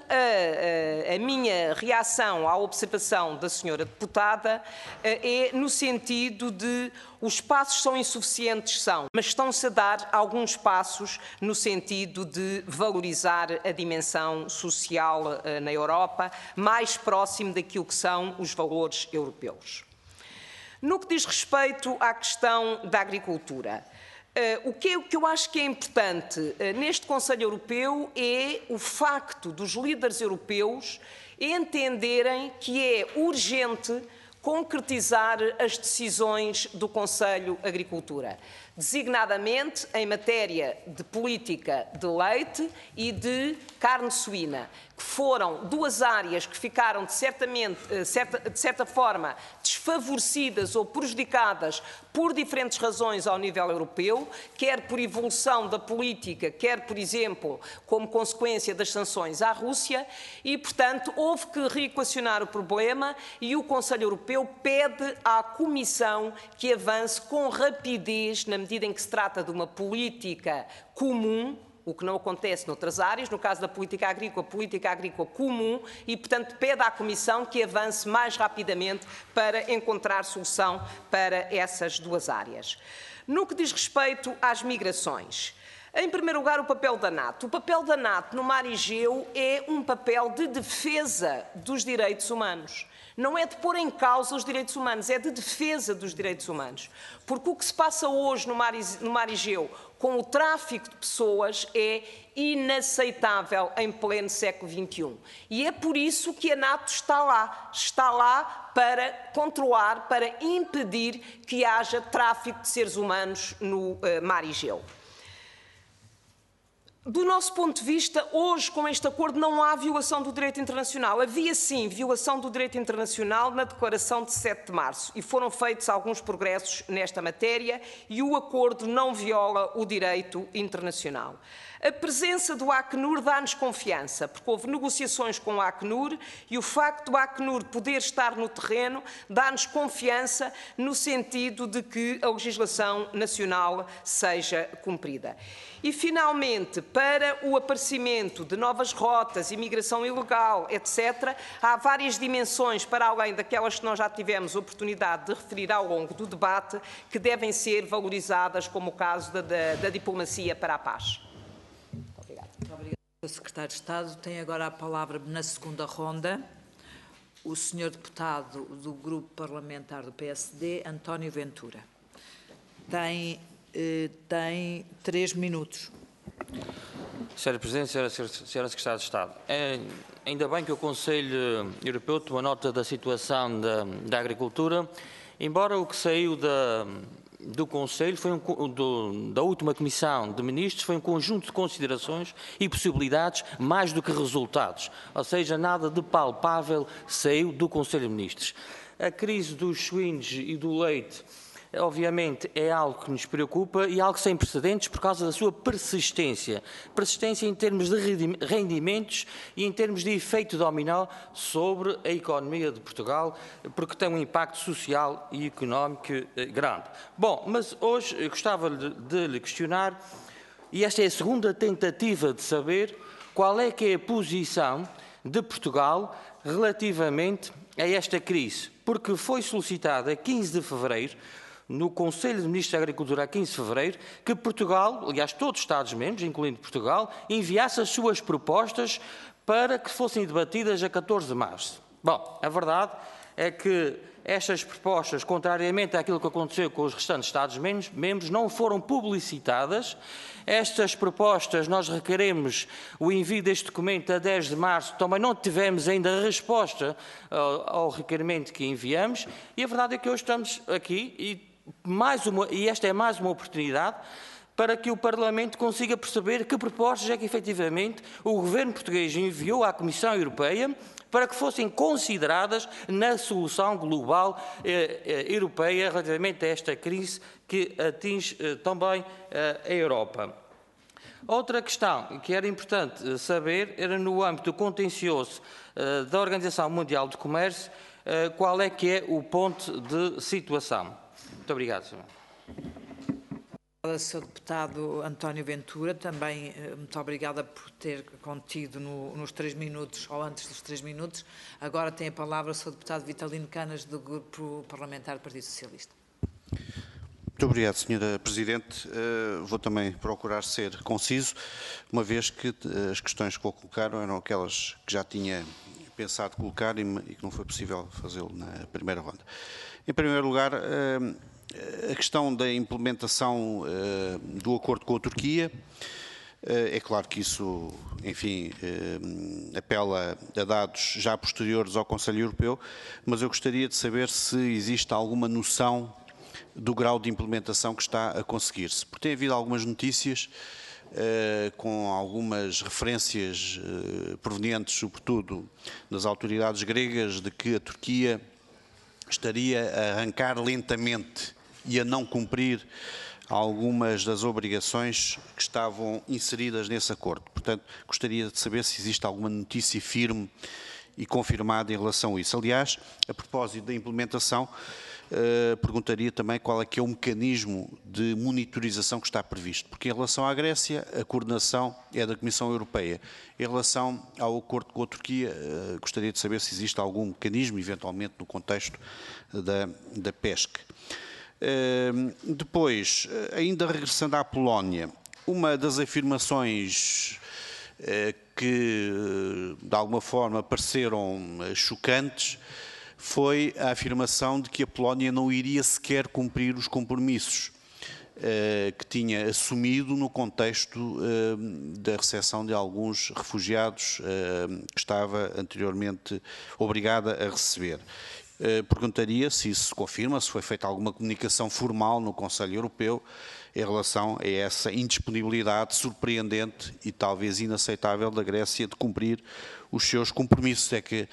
a minha reação à observação da senhora deputada é no sentido de os passos são insuficientes, são, mas estão-se a dar alguns passos no sentido de valorizar a dimensão social na Europa, mais próximo daquilo que são os valores europeus. No que diz respeito à questão da agricultura, o que eu acho que é importante neste Conselho Europeu é o facto dos líderes europeus entenderem que é urgente concretizar as decisões do Conselho Agricultura, designadamente em matéria de política de leite e de carne suína, que foram duas áreas que ficaram, de certa forma, desfavorecidas ou prejudicadas por diferentes razões ao nível europeu, quer por evolução da política, quer, por exemplo, como consequência das sanções à Rússia, e, portanto, houve que reequacionar o problema e o Conselho Europeu pede à Comissão que avance com rapidez na medida em que se trata de uma política comum, o que não acontece noutras áreas, no caso da política agrícola comum, e, portanto, pede à Comissão que avance mais rapidamente para encontrar solução para essas duas áreas. No que diz respeito às migrações, em primeiro lugar, o papel da NATO. O papel da NATO no Mar Egeu é um papel de defesa dos direitos humanos. Não é de pôr em causa os direitos humanos, é de defesa dos direitos humanos. Porque o que se passa hoje no Mar Egeu com o tráfico de pessoas é inaceitável em pleno século XXI. E é por isso que a NATO está lá para controlar, para impedir que haja tráfico de seres humanos no Mar Egeu. Do nosso ponto de vista, hoje, com este acordo, não há violação do direito internacional. Havia, sim, violação do direito internacional na Declaração de 7 de março e foram feitos alguns progressos nesta matéria e o acordo não viola o direito internacional. A presença do Acnur dá-nos confiança, porque houve negociações com o Acnur e o facto do Acnur poder estar no terreno dá-nos confiança no sentido de que a legislação nacional seja cumprida. E, finalmente, para o aparecimento de novas rotas, imigração ilegal, etc., há várias dimensões, para além daquelas que nós já tivemos oportunidade de referir ao longo do debate, que devem ser valorizadas, como o caso da diplomacia para a paz. Muito obrigada. Muito obrigada, Sr. Secretário de Estado. Tem agora a palavra, na segunda ronda, o Sr. Deputado do Grupo Parlamentar do PSD, António Ventura. Tem 3 minutos. Sra. Presidente, Sra. Secretária de Estado, ainda bem que o Conselho Europeu tomou nota da situação da agricultura, embora o que saiu do Conselho, da última Comissão de Ministros, foi um conjunto de considerações e possibilidades mais do que resultados, ou seja, nada de palpável saiu do Conselho de Ministros. A crise dos suínos e do leite, obviamente, é algo que nos preocupa e algo sem precedentes por causa da sua persistência. Persistência em termos de rendimentos e em termos de efeito dominó sobre a economia de Portugal, porque tem um impacto social e económico grande. Bom, mas hoje eu gostava de lhe questionar, e esta é a segunda tentativa de saber qual é que é a posição de Portugal relativamente a esta crise, porque foi solicitada a 15 de fevereiro, no Conselho de Ministros da Agricultura, a 15 de fevereiro, que Portugal, aliás, todos os Estados-membros, incluindo Portugal, enviasse as suas propostas para que fossem debatidas a 14 de março. Bom, a verdade é que estas propostas, contrariamente àquilo que aconteceu com os restantes Estados-membros, não foram publicitadas. Estas propostas, nós requeremos o envio deste documento a 10 de março, também não tivemos ainda a resposta ao requerimento que enviamos, e a verdade é que hoje estamos aqui e esta é mais uma oportunidade para que o Parlamento consiga perceber que propostas é que efetivamente o Governo português enviou à Comissão Europeia para que fossem consideradas na solução global europeia relativamente a esta crise que atinge também a Europa. Outra questão que era importante saber era no âmbito contencioso da Organização Mundial do Comércio, qual é que é o ponto de situação. Muito obrigado, Sr. Sr. Deputado António Ventura, também muito obrigada por ter contido nos 3 minutos, ou antes dos 3 minutos. Agora tem a palavra o Sr. Deputado Vitalino Canas, do Grupo Parlamentar do Partido Socialista. Muito obrigado, Sra. Presidente. Vou também procurar ser conciso, uma vez que as questões que vou colocar eram aquelas que já tinha pensado colocar e que não foi possível fazê-lo na primeira ronda. Em primeiro lugar, a questão da implementação do acordo com a Turquia. É claro que isso, enfim, apela a dados já posteriores ao Conselho Europeu, mas eu gostaria de saber se existe alguma noção do grau de implementação que está a conseguir-se. Porque tem havido algumas notícias com algumas referências provenientes, sobretudo, das autoridades gregas, de que a Turquia estaria a arrancar lentamente e a não cumprir algumas das obrigações que estavam inseridas nesse acordo. Portanto, gostaria de saber se existe alguma notícia firme e confirmada em relação a isso. Aliás, a propósito da implementação, perguntaria também qual é que é o mecanismo de monitorização que está previsto, porque em relação à Grécia, a coordenação é da Comissão Europeia. Em relação ao acordo com a Turquia, gostaria de saber se existe algum mecanismo, eventualmente no contexto da PESC. Depois, ainda regressando à Polónia, uma das afirmações que de alguma forma pareceram chocantes foi a afirmação de que a Polónia não iria sequer cumprir os compromissos que tinha assumido no contexto da recepção de alguns refugiados que estava anteriormente obrigada a receber. Perguntaria se isso se confirma, se foi feita alguma comunicação formal no Conselho Europeu em relação a essa indisponibilidade surpreendente e talvez inaceitável da Grécia de cumprir os seus compromissos.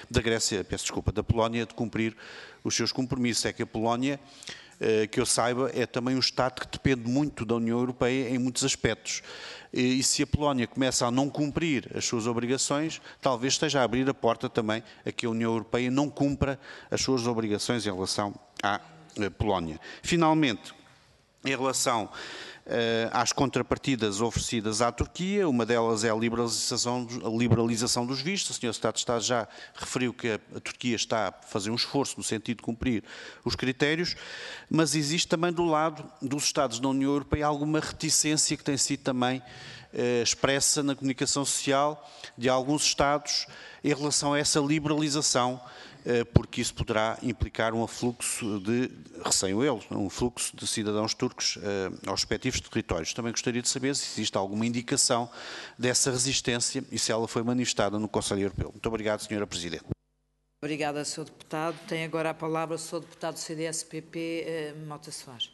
Da Polónia de cumprir os seus compromissos. É que a Polónia, que eu saiba, é também um Estado que depende muito da União Europeia em muitos aspectos. E se a Polónia começa a não cumprir as suas obrigações, talvez esteja a abrir a porta também a que a União Europeia não cumpra as suas obrigações em relação à Polónia. Finalmente, em relação às contrapartidas oferecidas à Turquia, uma delas é a liberalização dos vistos. O Sr. Secretário de Estado já referiu que a Turquia está a fazer um esforço no sentido de cumprir os critérios, mas existe também do lado dos Estados da União Europeia alguma reticência que tem sido também expressa na comunicação social de alguns Estados em relação a essa liberalização, porque isso poderá implicar um afluxo de, receio eles, um fluxo de cidadãos turcos aos respectivos territórios. Também gostaria de saber se existe alguma indicação dessa resistência e se ela foi manifestada no Conselho Europeu. Muito obrigado, Sra. Presidente. Obrigada, Sr. Deputado. Tem agora a palavra o Sr. Deputado do CDS-PP, Mota Soares.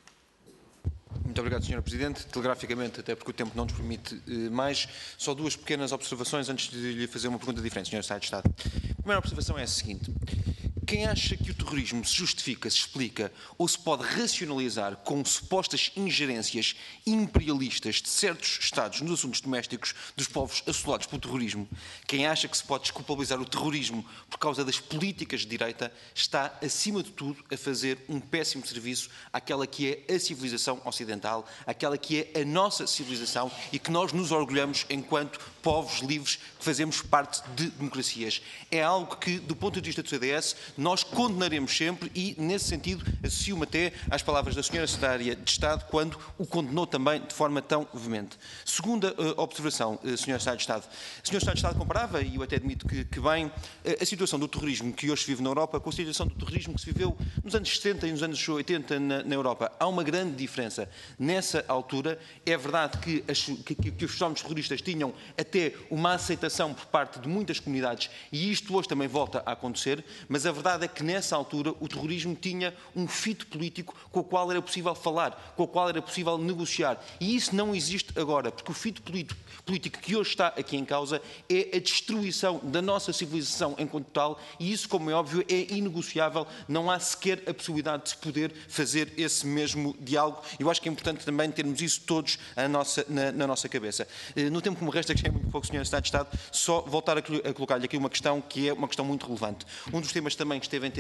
Muito obrigado, Sr. Presidente. Telegraficamente, até porque o tempo não nos permite mais, só 2 pequenas observações antes de lhe fazer uma pergunta diferente, Sr. Secretário de Estado. A primeira observação é a seguinte. Quem acha que o terrorismo se justifica, se explica ou se pode racionalizar com supostas ingerências imperialistas de certos Estados nos assuntos domésticos dos povos assolados pelo terrorismo, quem acha que se pode desculpabilizar o terrorismo por causa das políticas de direita, está, acima de tudo, a fazer um péssimo serviço àquela que é a civilização ocidental, àquela que é a nossa civilização e que nós nos orgulhamos enquanto povos livres que fazemos parte de democracias. É algo que, do ponto de vista do CDS, nós condenaremos sempre e, nesse sentido, associo-me até às palavras da Sra. Secretária de Estado, quando o condenou também de forma tão veemente. Segunda observação, Sra. Secretária de Estado. A Sra. Secretária de Estado comparava, e eu até admito que bem, a situação do terrorismo que hoje se vive na Europa com a situação do terrorismo que se viveu nos anos 60 e nos anos 80 na Europa. Há uma grande diferença. Nessa altura, é verdade que os fenómenos terroristas tinham até uma aceitação por parte de muitas comunidades, e isto hoje também volta a acontecer, mas a verdade é que nessa altura o terrorismo tinha um fito político com o qual era possível falar, com o qual era possível negociar. E isso não existe agora, porque o fito político que hoje está aqui em causa é a destruição da nossa civilização enquanto tal, e isso, como é óbvio, é inegociável. Não há sequer a possibilidade de se poder fazer esse mesmo diálogo. Eu acho que é importante também termos isso todos na nossa cabeça. No tempo que me resta, que é muito pouco, Sr. Secretário de Estado, só voltar a colocar-lhe aqui uma questão que é uma questão muito relevante. Um dos temas também que esteve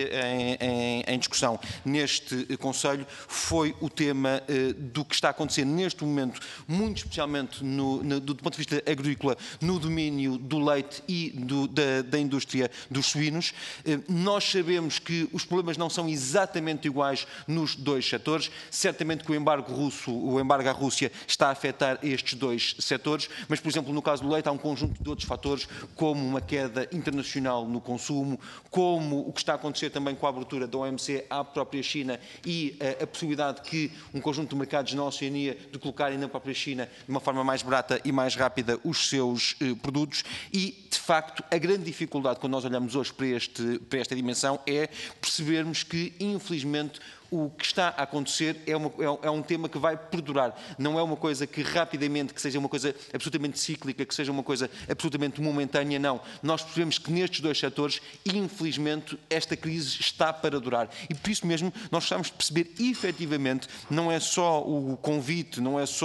em discussão neste Conselho foi o tema do que está a acontecer neste momento, muito especialmente do ponto de vista agrícola, no domínio do leite e da indústria dos suínos. Nós sabemos que os problemas não são exatamente iguais nos dois setores. Certamente que o embargo à Rússia está a afetar estes dois setores, mas, por exemplo, no caso do leite há um conjunto de outros fatores, como uma queda internacional no consumo, como o que está a acontecer também com a abertura da OMC à própria China e a possibilidade que um conjunto de mercados na Oceania de colocarem na própria China de uma forma mais barata e mais rápida os seus produtos. E, de facto, a grande dificuldade quando nós olhamos hoje para esta dimensão é percebermos que, infelizmente, o que está a acontecer é um tema que vai perdurar. Não é uma coisa que rapidamente, que seja uma coisa absolutamente cíclica, que seja uma coisa absolutamente momentânea, não. Nós percebemos que nestes dois setores, infelizmente, esta crise está para durar. E por isso mesmo, nós precisamos de perceber efetivamente, não é só o convite,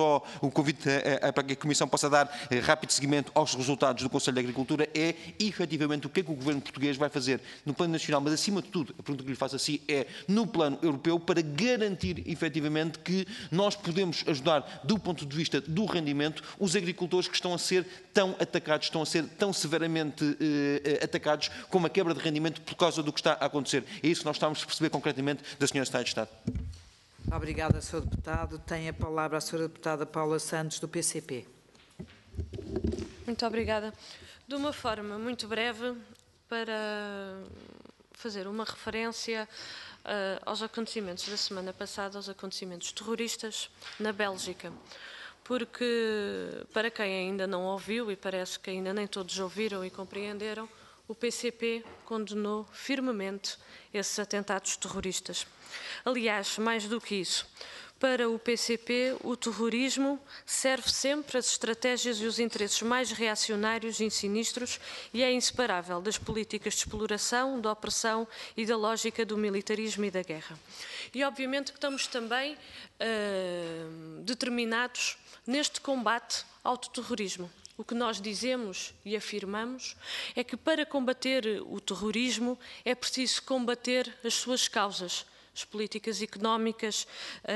para que a Comissão possa dar rápido seguimento aos resultados do Conselho de Agricultura, é efetivamente o que é que o Governo português vai fazer no plano nacional, mas acima de tudo, a pergunta que lhe faço assim é no plano europeu, para garantir efetivamente que nós podemos ajudar, do ponto de vista do rendimento, os agricultores que estão a ser tão atacados, estão a ser tão severamente atacados como a quebra de rendimento por causa do que está a acontecer. É isso que nós estamos a perceber concretamente da Sra. Secretária de Estado. Obrigada, Sr. Deputado. Tem a palavra a Sra. Deputada Paula Santos, do PCP. Muito obrigada. De uma forma muito breve, para fazer uma referência aos acontecimentos da semana passada, aos acontecimentos terroristas na Bélgica. Porque, para quem ainda não ouviu, e parece que ainda nem todos ouviram e compreenderam, o PCP condenou firmemente esses atentados terroristas. Aliás, mais do que isso, para o PCP, o terrorismo serve sempre às estratégias e os interesses mais reacionários e sinistros e é inseparável das políticas de exploração, de opressão e da lógica do militarismo e da guerra. E, obviamente, que estamos também determinados neste combate ao terrorismo. O que nós dizemos e afirmamos é que para combater o terrorismo é preciso combater as suas causas, as políticas económicas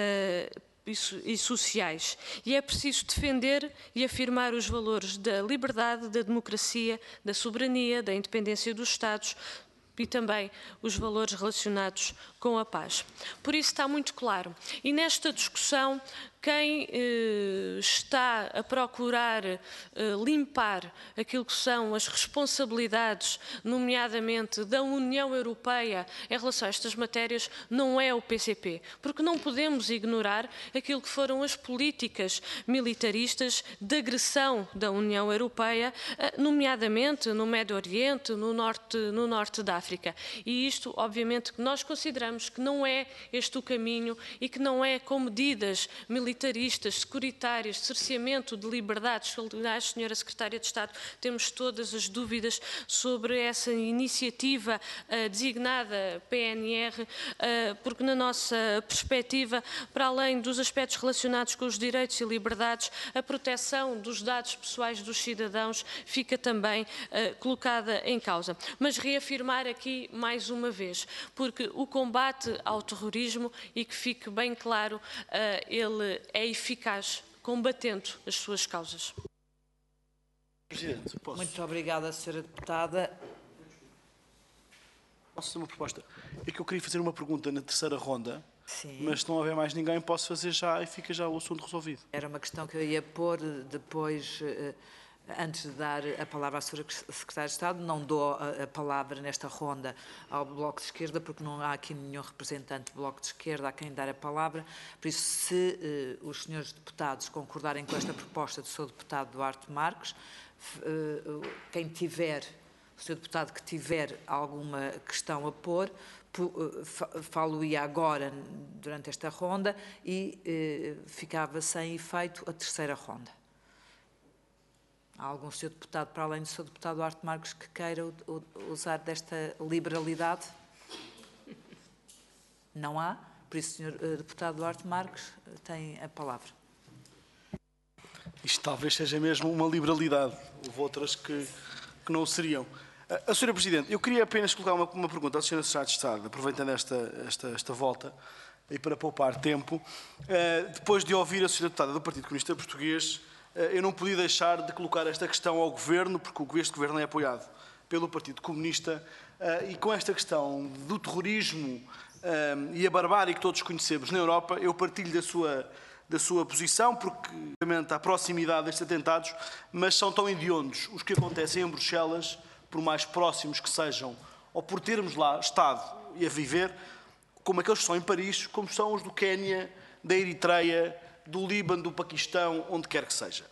e sociais. E é preciso defender e afirmar os valores da liberdade, da democracia, da soberania, da independência dos Estados e também os valores relacionados com a paz. Por isso está muito claro. E nesta discussão, quem está a procurar limpar aquilo que são as responsabilidades, nomeadamente da União Europeia em relação a estas matérias, não é o PCP, porque não podemos ignorar aquilo que foram as políticas militaristas de agressão da União Europeia, nomeadamente no Médio Oriente, no norte da África. E isto, obviamente, que nós consideramos que não é este o caminho e que não é com medidas militaristas, securitárias, de cerceamento de liberdades. Aliás, Sra. Secretária de Estado, temos todas as dúvidas sobre essa iniciativa designada PNR, porque na nossa perspectiva, para além dos aspectos relacionados com os direitos e liberdades, a proteção dos dados pessoais dos cidadãos fica também colocada em causa. Mas reafirmar aqui mais uma vez, porque o combate ao terrorismo, e que fique bem claro, ele é eficaz combatendo as suas causas. Muito obrigada, Sra. Deputada. Posso fazer uma proposta? É que eu queria fazer uma pergunta na terceira ronda, Sim. mas se não houver mais ninguém, posso fazer já e fica já o assunto resolvido. Era uma questão que eu ia pôr depois, antes de dar a palavra à Sra. Secretária de Estado. Não dou a palavra nesta ronda ao Bloco de Esquerda, porque não há aqui nenhum representante do Bloco de Esquerda a quem dar a palavra. Por isso, se os senhores deputados concordarem com esta proposta do Sr. Deputado Duarte Marques, quem tiver, o Sr. Deputado que tiver alguma questão a pôr, falo-ia agora durante esta ronda e ficava sem efeito a terceira ronda. Há algum Sr. Deputado, para além do Sr. Deputado Duarte Marques, que queira usar desta liberalidade? Não há? Por isso, Sr. Deputado Duarte Marques tem a palavra. Isto talvez seja mesmo uma liberalidade. Houve outras que não o seriam. Sra. Presidente, eu queria apenas colocar uma pergunta à Sra. Secretária de Estado, aproveitando esta volta, e para poupar tempo. Depois de ouvir a Sra. Deputada do Partido Comunista Português, eu não podia deixar de colocar esta questão ao Governo, porque este Governo é apoiado pelo Partido Comunista, e com esta questão do terrorismo e a barbárie que todos conhecemos na Europa, eu partilho da sua posição, porque realmente há proximidade destes atentados, mas são tão hediondos os que acontecem em Bruxelas, por mais próximos que sejam, ou por termos lá estado e a viver, como aqueles que são em Paris, como são os do Quénia, da Eritreia, do Líbano, do Paquistão, onde quer que seja.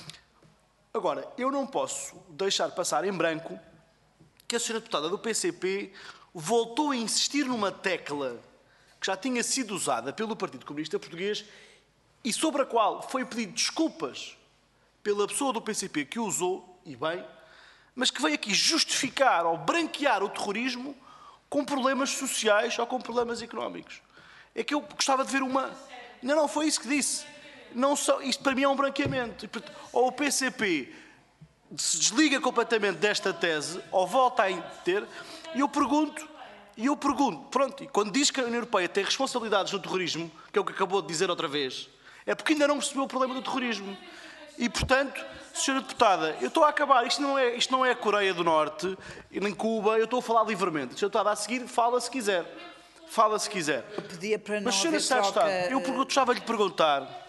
Agora, eu não posso deixar passar em branco que a Sra. Deputada do PCP voltou a insistir numa tecla que já tinha sido usada pelo Partido Comunista Português e sobre a qual foi pedido desculpas pela pessoa do PCP que o usou, e bem, mas que veio aqui justificar ou branquear o terrorismo com problemas sociais ou com problemas económicos. É que eu gostava de ver uma... Não, foi isso que disse. Não só... Isto para mim é um branqueamento. Ou o PCP se desliga completamente desta tese, ou volta a ter, e eu pergunto, pronto, e quando diz que a União Europeia tem responsabilidades no terrorismo, que é o que acabou de dizer outra vez, é porque ainda não percebeu o problema do terrorismo. E, portanto, Sra. Deputada, eu estou a acabar. Isto não é a Coreia do Norte, nem Cuba, eu estou a falar livremente. Sra. Deputada, a seguir, fala se quiser. Fala se quiser. Eu pedia para não Mas, Sra. haver Secretária de troca... Estado, eu gostava de lhe perguntar...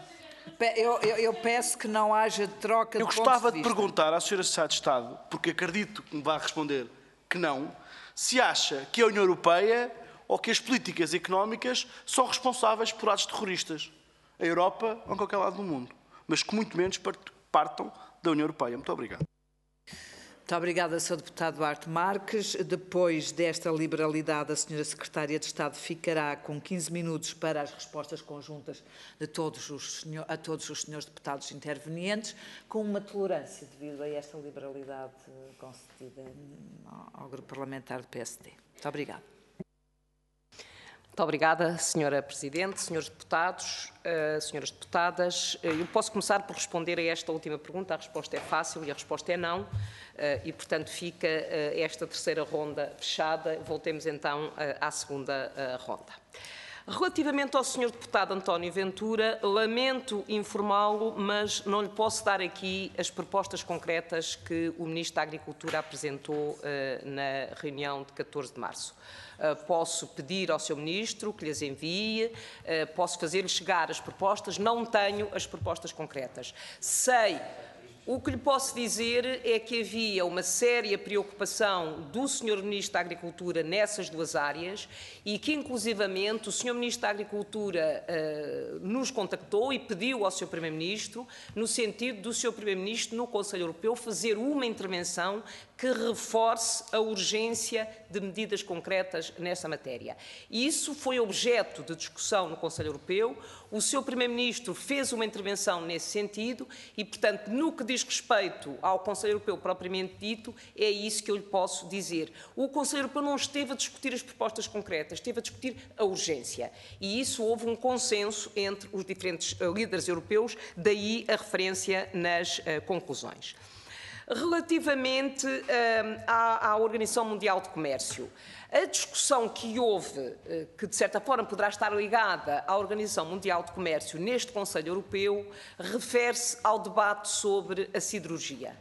Eu peço que não haja troca de Eu gostava de perguntar à Sra. Secretária de Estado, porque acredito que me vai responder que não, se acha que a União Europeia ou que as políticas económicas são responsáveis por atos terroristas. A Europa ou em qualquer lado do mundo. Mas que muito menos partam da União Europeia. Muito obrigado. Muito obrigada, Sr. Deputado Duarte Marques. Depois desta liberalidade, a Sra. Secretária de Estado ficará com 15 minutos para as respostas conjuntas de todos os senhores deputados intervenientes, com uma tolerância devido a esta liberalidade concedida ao Grupo Parlamentar do PSD. Muito obrigada. Muito obrigada, Sra. Presidente, Srs. Deputados, Sras. Deputadas. Eu posso começar por responder a esta última pergunta. A resposta é fácil e a resposta é não. E, portanto, fica esta terceira ronda fechada. Voltemos então à segunda ronda. Relativamente ao Sr. Deputado António Ventura, lamento informá-lo, mas não lhe posso dar aqui as propostas concretas que o Ministro da Agricultura apresentou na reunião de 14 de março. Posso pedir ao Sr. Ministro que lhes envie, posso fazer-lhe chegar as propostas, não tenho as propostas concretas. Sei... O que lhe posso dizer é que havia uma séria preocupação do Sr. Ministro da Agricultura nessas duas áreas e que, inclusivamente, o Sr. Ministro da Agricultura nos contactou e pediu ao Sr. Primeiro-Ministro, no sentido do Sr. Primeiro-Ministro, no Conselho Europeu, fazer uma intervenção que reforce a urgência de medidas concretas nessa matéria. E isso foi objeto de discussão no Conselho Europeu. O Sr. Primeiro-Ministro fez uma intervenção nesse sentido e, portanto, no que diz respeito ao Conselho Europeu propriamente dito, é isso que eu lhe posso dizer. O Conselho Europeu não esteve a discutir as propostas concretas, esteve a discutir a urgência. E isso houve um consenso entre os diferentes líderes europeus, daí a referência nas conclusões. Relativamente à Organização Mundial de Comércio, a discussão que houve, que de certa forma poderá estar ligada à Organização Mundial de Comércio neste Conselho Europeu, refere-se ao debate sobre a siderurgia.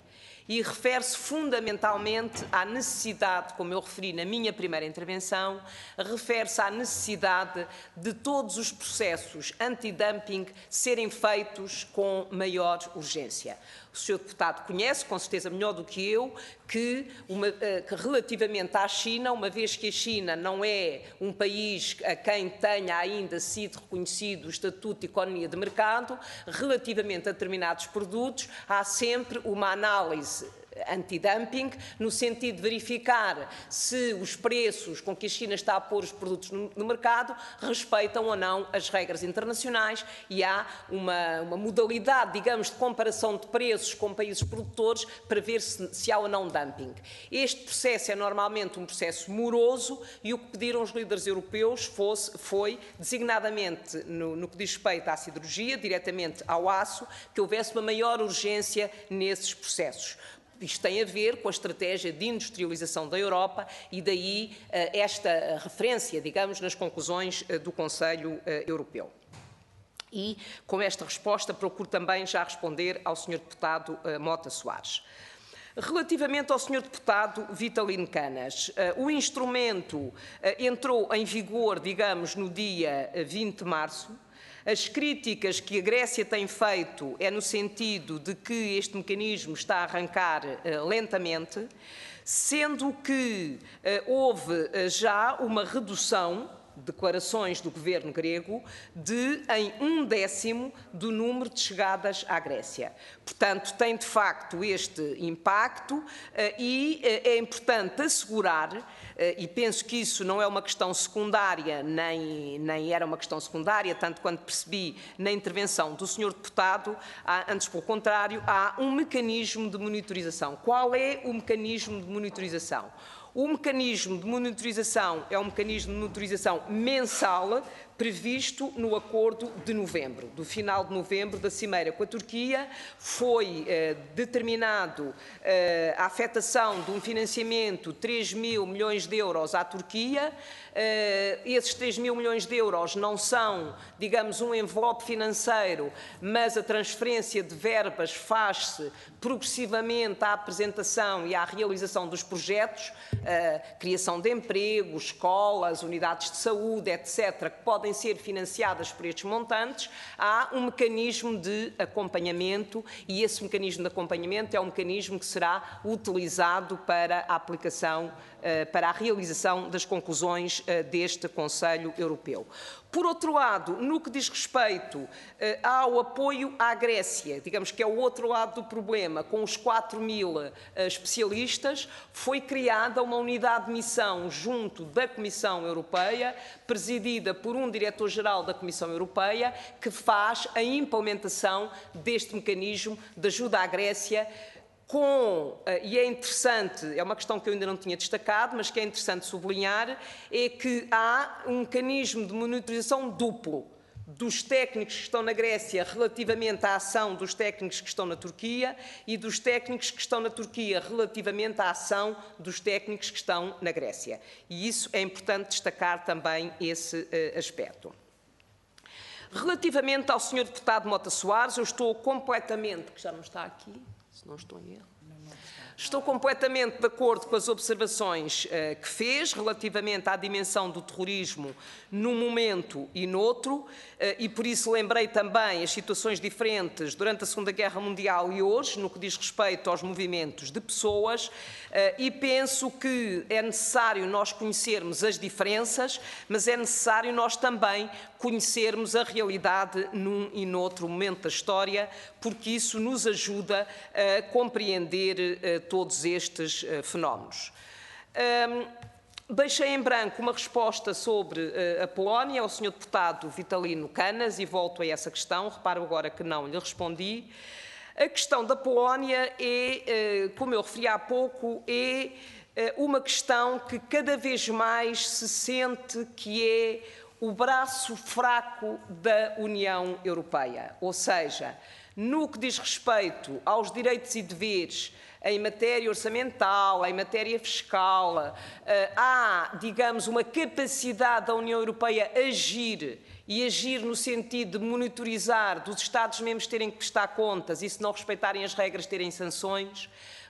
e refere-se fundamentalmente à necessidade, como eu referi na minha primeira intervenção, refere-se à necessidade de todos os processos anti-dumping serem feitos com maior urgência. O Sr. Deputado conhece, com certeza melhor do que eu, que relativamente à China, uma vez que a China não é um país a quem tenha ainda sido reconhecido o Estatuto de Economia de Mercado, relativamente a determinados produtos, há sempre uma análise anti-dumping, no sentido de verificar se os preços com que a China está a pôr os produtos no mercado respeitam ou não as regras internacionais, e há uma modalidade, digamos, de comparação de preços com países produtores para ver se há ou não dumping. Este processo é normalmente um processo moroso, e o que pediram os líderes europeus foi, designadamente no que diz respeito à siderurgia, diretamente ao aço, que houvesse uma maior urgência nesses processos. Isto tem a ver com a estratégia de industrialização da Europa, e daí esta referência, digamos, nas conclusões do Conselho Europeu. E, com esta resposta, procuro também já responder ao Sr. Deputado Mota Soares. Relativamente ao Sr. Deputado Vitalino Canas, o instrumento entrou em vigor, digamos, no dia 20 de março. As críticas que a Grécia tem feito é no sentido de que este mecanismo está a arrancar lentamente, sendo que houve já uma redução, declarações do governo grego, em 1/10 do número de chegadas à Grécia. Portanto, tem de facto este impacto e é importante assegurar, e penso que isso não é uma questão secundária, nem era uma questão secundária, tanto quanto percebi na intervenção do Sr. Deputado, antes pelo contrário, há um mecanismo de monitorização. Qual é o mecanismo de monitorização? O mecanismo de monitorização é um mecanismo de monitorização mensal, previsto no acordo de novembro. Do final de novembro da Cimeira com a Turquia, foi determinado a afetação de um financiamento de 3.000 milhões de euros à Turquia. Esses 3.000 milhões de euros não são, digamos, um envelope financeiro, mas a transferência de verbas faz-se progressivamente à apresentação e à realização dos projetos, criação de empregos, escolas, unidades de saúde, etc., que podem ser financiadas por estes montantes. Há um mecanismo de acompanhamento, e esse mecanismo de acompanhamento é um mecanismo que será utilizado para a aplicação, para a realização das conclusões deste Conselho Europeu. Por outro lado, no que diz respeito ao apoio à Grécia, digamos que é o outro lado do problema, com os 4.000 especialistas, foi criada uma unidade de missão junto da Comissão Europeia, presidida por um diretor-geral da Comissão Europeia, que faz a implementação deste mecanismo de ajuda à Grécia, e é interessante, é uma questão que eu ainda não tinha destacado, mas que é interessante sublinhar, é que há um mecanismo de monitorização duplo dos técnicos que estão na Grécia relativamente à ação dos técnicos que estão na Turquia, e dos técnicos que estão na Turquia relativamente à ação dos técnicos que estão na Grécia. E isso é importante destacar também esse aspecto. Relativamente ao Sr. Deputado Mota Soares, eu estou completamente, que já não está aqui, se não estou em erro, estou completamente de acordo com as observações que fez relativamente à dimensão do terrorismo num momento e noutro, e por isso lembrei também as situações diferentes durante a Segunda Guerra Mundial e hoje, no que diz respeito aos movimentos de pessoas, e penso que é necessário nós conhecermos as diferenças, mas é necessário nós também conhecermos a realidade num e noutro momento da história, porque isso nos ajuda a compreender todos estes fenómenos. Deixei em branco uma resposta sobre a Polónia ao Sr. Deputado Vitalino Canas, e volto a essa questão. Reparo agora que não lhe respondi. A questão da Polónia é, como eu referi há pouco, é uma questão que cada vez mais se sente que é o braço fraco da União Europeia. Ou seja, no que diz respeito aos direitos e deveres em matéria orçamental, em matéria fiscal, há, digamos, uma capacidade da União Europeia agir, e agir no sentido de monitorizar, dos Estados-membros terem que prestar contas e, se não respeitarem as regras, terem sanções.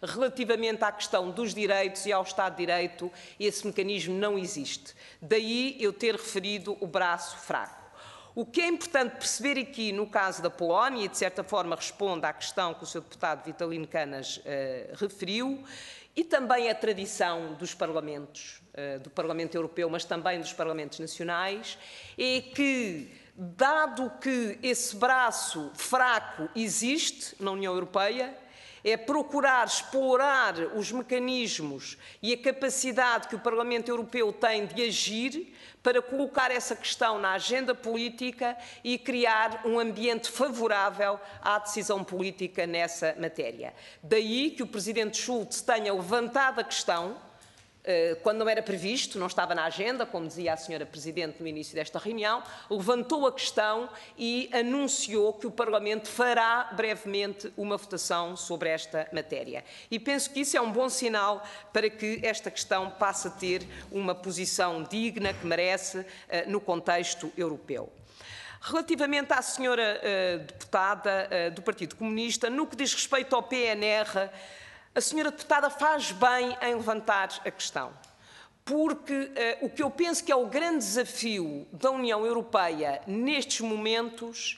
relativamente à questão dos direitos e ao Estado de Direito, esse mecanismo não existe. Daí eu ter referido o braço fraco. O que é importante perceber aqui no caso da Polónia, e de certa forma responde à questão que o Sr. Deputado Vitalino Canas referiu, e também a tradição dos parlamentos, do Parlamento Europeu, mas também dos parlamentos nacionais, é que, dado que esse braço fraco existe na União Europeia, é procurar explorar os mecanismos e a capacidade que o Parlamento Europeu tem de agir para colocar essa questão na agenda política e criar um ambiente favorável à decisão política nessa matéria. Daí que o Presidente Schulz tenha levantado a questão, quando não era previsto, não estava na agenda, como dizia a Sra. Presidente no início desta reunião, levantou a questão e anunciou que o Parlamento fará brevemente uma votação sobre esta matéria. E penso que isso é um bom sinal para que esta questão passe a ter uma posição digna que merece no contexto europeu. Relativamente à senhora deputada do Partido Comunista, no que diz respeito ao PNR, a senhora deputada faz bem em levantar a questão, porque o que eu penso que é o grande desafio da União Europeia nestes momentos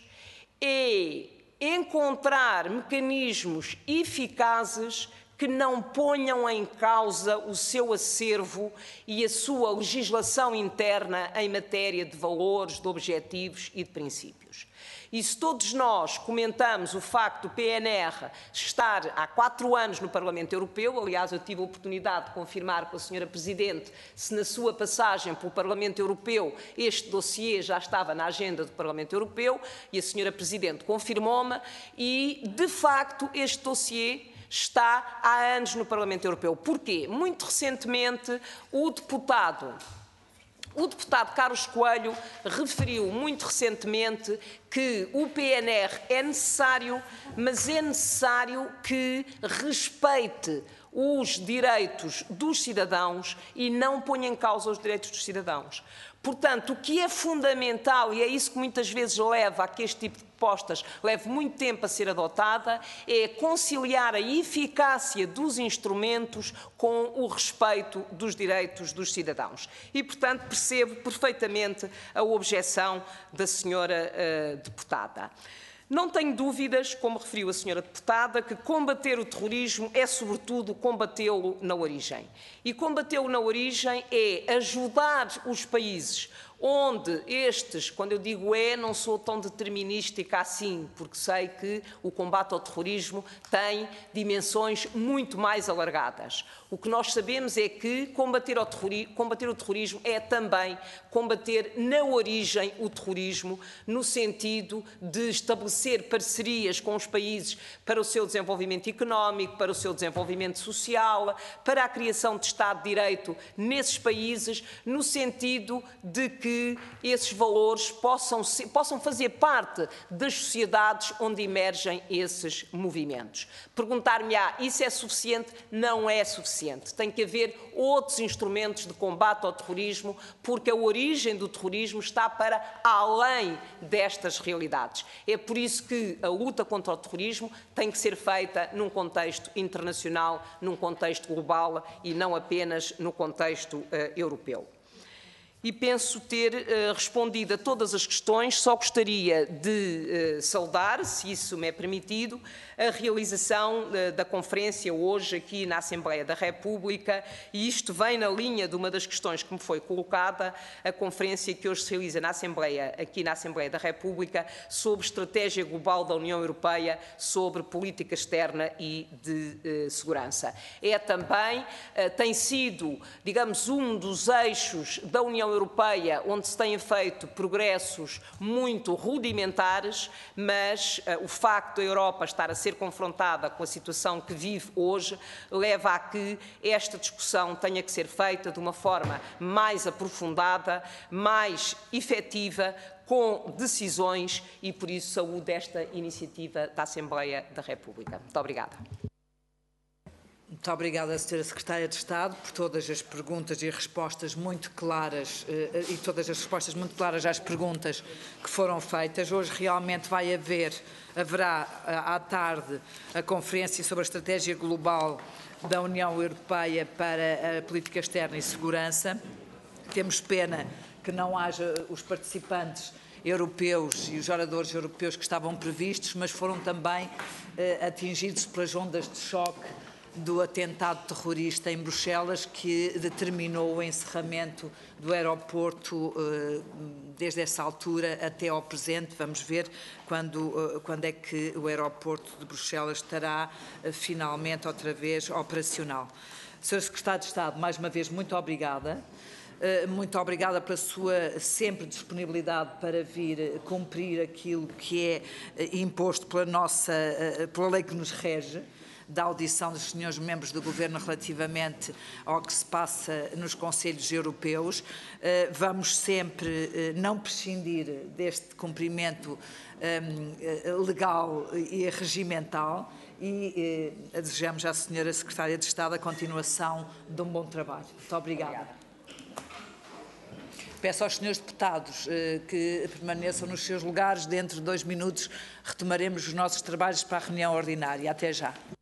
é encontrar mecanismos eficazes que não ponham em causa o seu acervo e a sua legislação interna em matéria de valores, de objetivos e de princípios. E se todos nós comentamos o facto do PNR estar há 4 anos no Parlamento Europeu, aliás, eu tive a oportunidade de confirmar com a Sra. Presidente se na sua passagem pelo Parlamento Europeu este dossiê já estava na agenda do Parlamento Europeu, e a Sra. Presidente confirmou-me, e de facto este dossiê está há anos no Parlamento Europeu. Porquê? Muito recentemente o deputado Carlos Coelho referiu muito recentemente que o PNR é necessário, mas é necessário que respeite os direitos dos cidadãos e não ponha em causa os direitos dos cidadãos. Portanto, o que é fundamental, e é isso que muitas vezes leva a que este tipo de propostas leve muito tempo a ser adotada, é conciliar a eficácia dos instrumentos com o respeito dos direitos dos cidadãos. E, portanto, percebo perfeitamente a objeção da senhora deputada. Não tenho dúvidas, como referiu a senhora deputada, que combater o terrorismo é, sobretudo, combatê-lo na origem. E combatê-lo na origem é ajudar os países onde estes, quando eu digo não sou tão determinística assim, porque sei que o combate ao terrorismo tem dimensões muito mais alargadas. O que nós sabemos é que combater o terrorismo é também combater na origem o terrorismo, no sentido de estabelecer parcerias com os países para o seu desenvolvimento económico, para o seu desenvolvimento social, para a criação de Estado de Direito nesses países, no sentido de que esses valores possam fazer parte das sociedades onde emergem esses movimentos. Perguntar-me-á, isso é suficiente? Não é suficiente. Tem que haver outros instrumentos de combate ao terrorismo, porque a origem do terrorismo está para além destas realidades. É por isso que a luta contra o terrorismo tem que ser feita num contexto internacional, num contexto global e não apenas no contexto europeu. E penso ter respondido a todas as questões. Só gostaria de saudar, se isso me é permitido, a realização da conferência hoje aqui na Assembleia da República, e isto vem na linha de uma das questões que me foi colocada, a conferência que hoje se realiza aqui na Assembleia da República sobre estratégia global da União Europeia sobre política externa e de segurança. É também, tem sido, digamos, um dos eixos da União Europeia onde se têm feito progressos muito rudimentares, mas o facto da Europa estar a ser confrontada com a situação que vive hoje leva a que esta discussão tenha que ser feita de uma forma mais aprofundada, mais efetiva, com decisões, e por isso saúdo esta iniciativa da Assembleia da República. Muito obrigada. Muito obrigada, Sra. Secretária de Estado, por todas as perguntas e respostas muito claras às perguntas que foram feitas. Hoje realmente haverá à tarde a conferência sobre a estratégia global da União Europeia para a política externa e segurança. Temos pena que não haja os participantes europeus e os oradores europeus que estavam previstos, mas foram também atingidos pelas ondas de choque do atentado terrorista em Bruxelas, que determinou o encerramento do aeroporto desde essa altura até ao presente. Vamos ver quando é que o aeroporto de Bruxelas estará finalmente outra vez operacional. Sr. Secretário de Estado, mais uma vez, muito obrigada. Muito obrigada pela sua sempre disponibilidade para vir cumprir aquilo que é imposto pela lei que nos rege, da audição dos senhores membros do Governo relativamente ao que se passa nos Conselhos Europeus. Vamos sempre não prescindir deste cumprimento legal e regimental e desejamos à Sra. Secretária de Estado a continuação de um bom trabalho. Muito obrigada. Peço aos senhores deputados que permaneçam nos seus lugares. Dentro de 2 minutos retomaremos os nossos trabalhos para a reunião ordinária. Até já.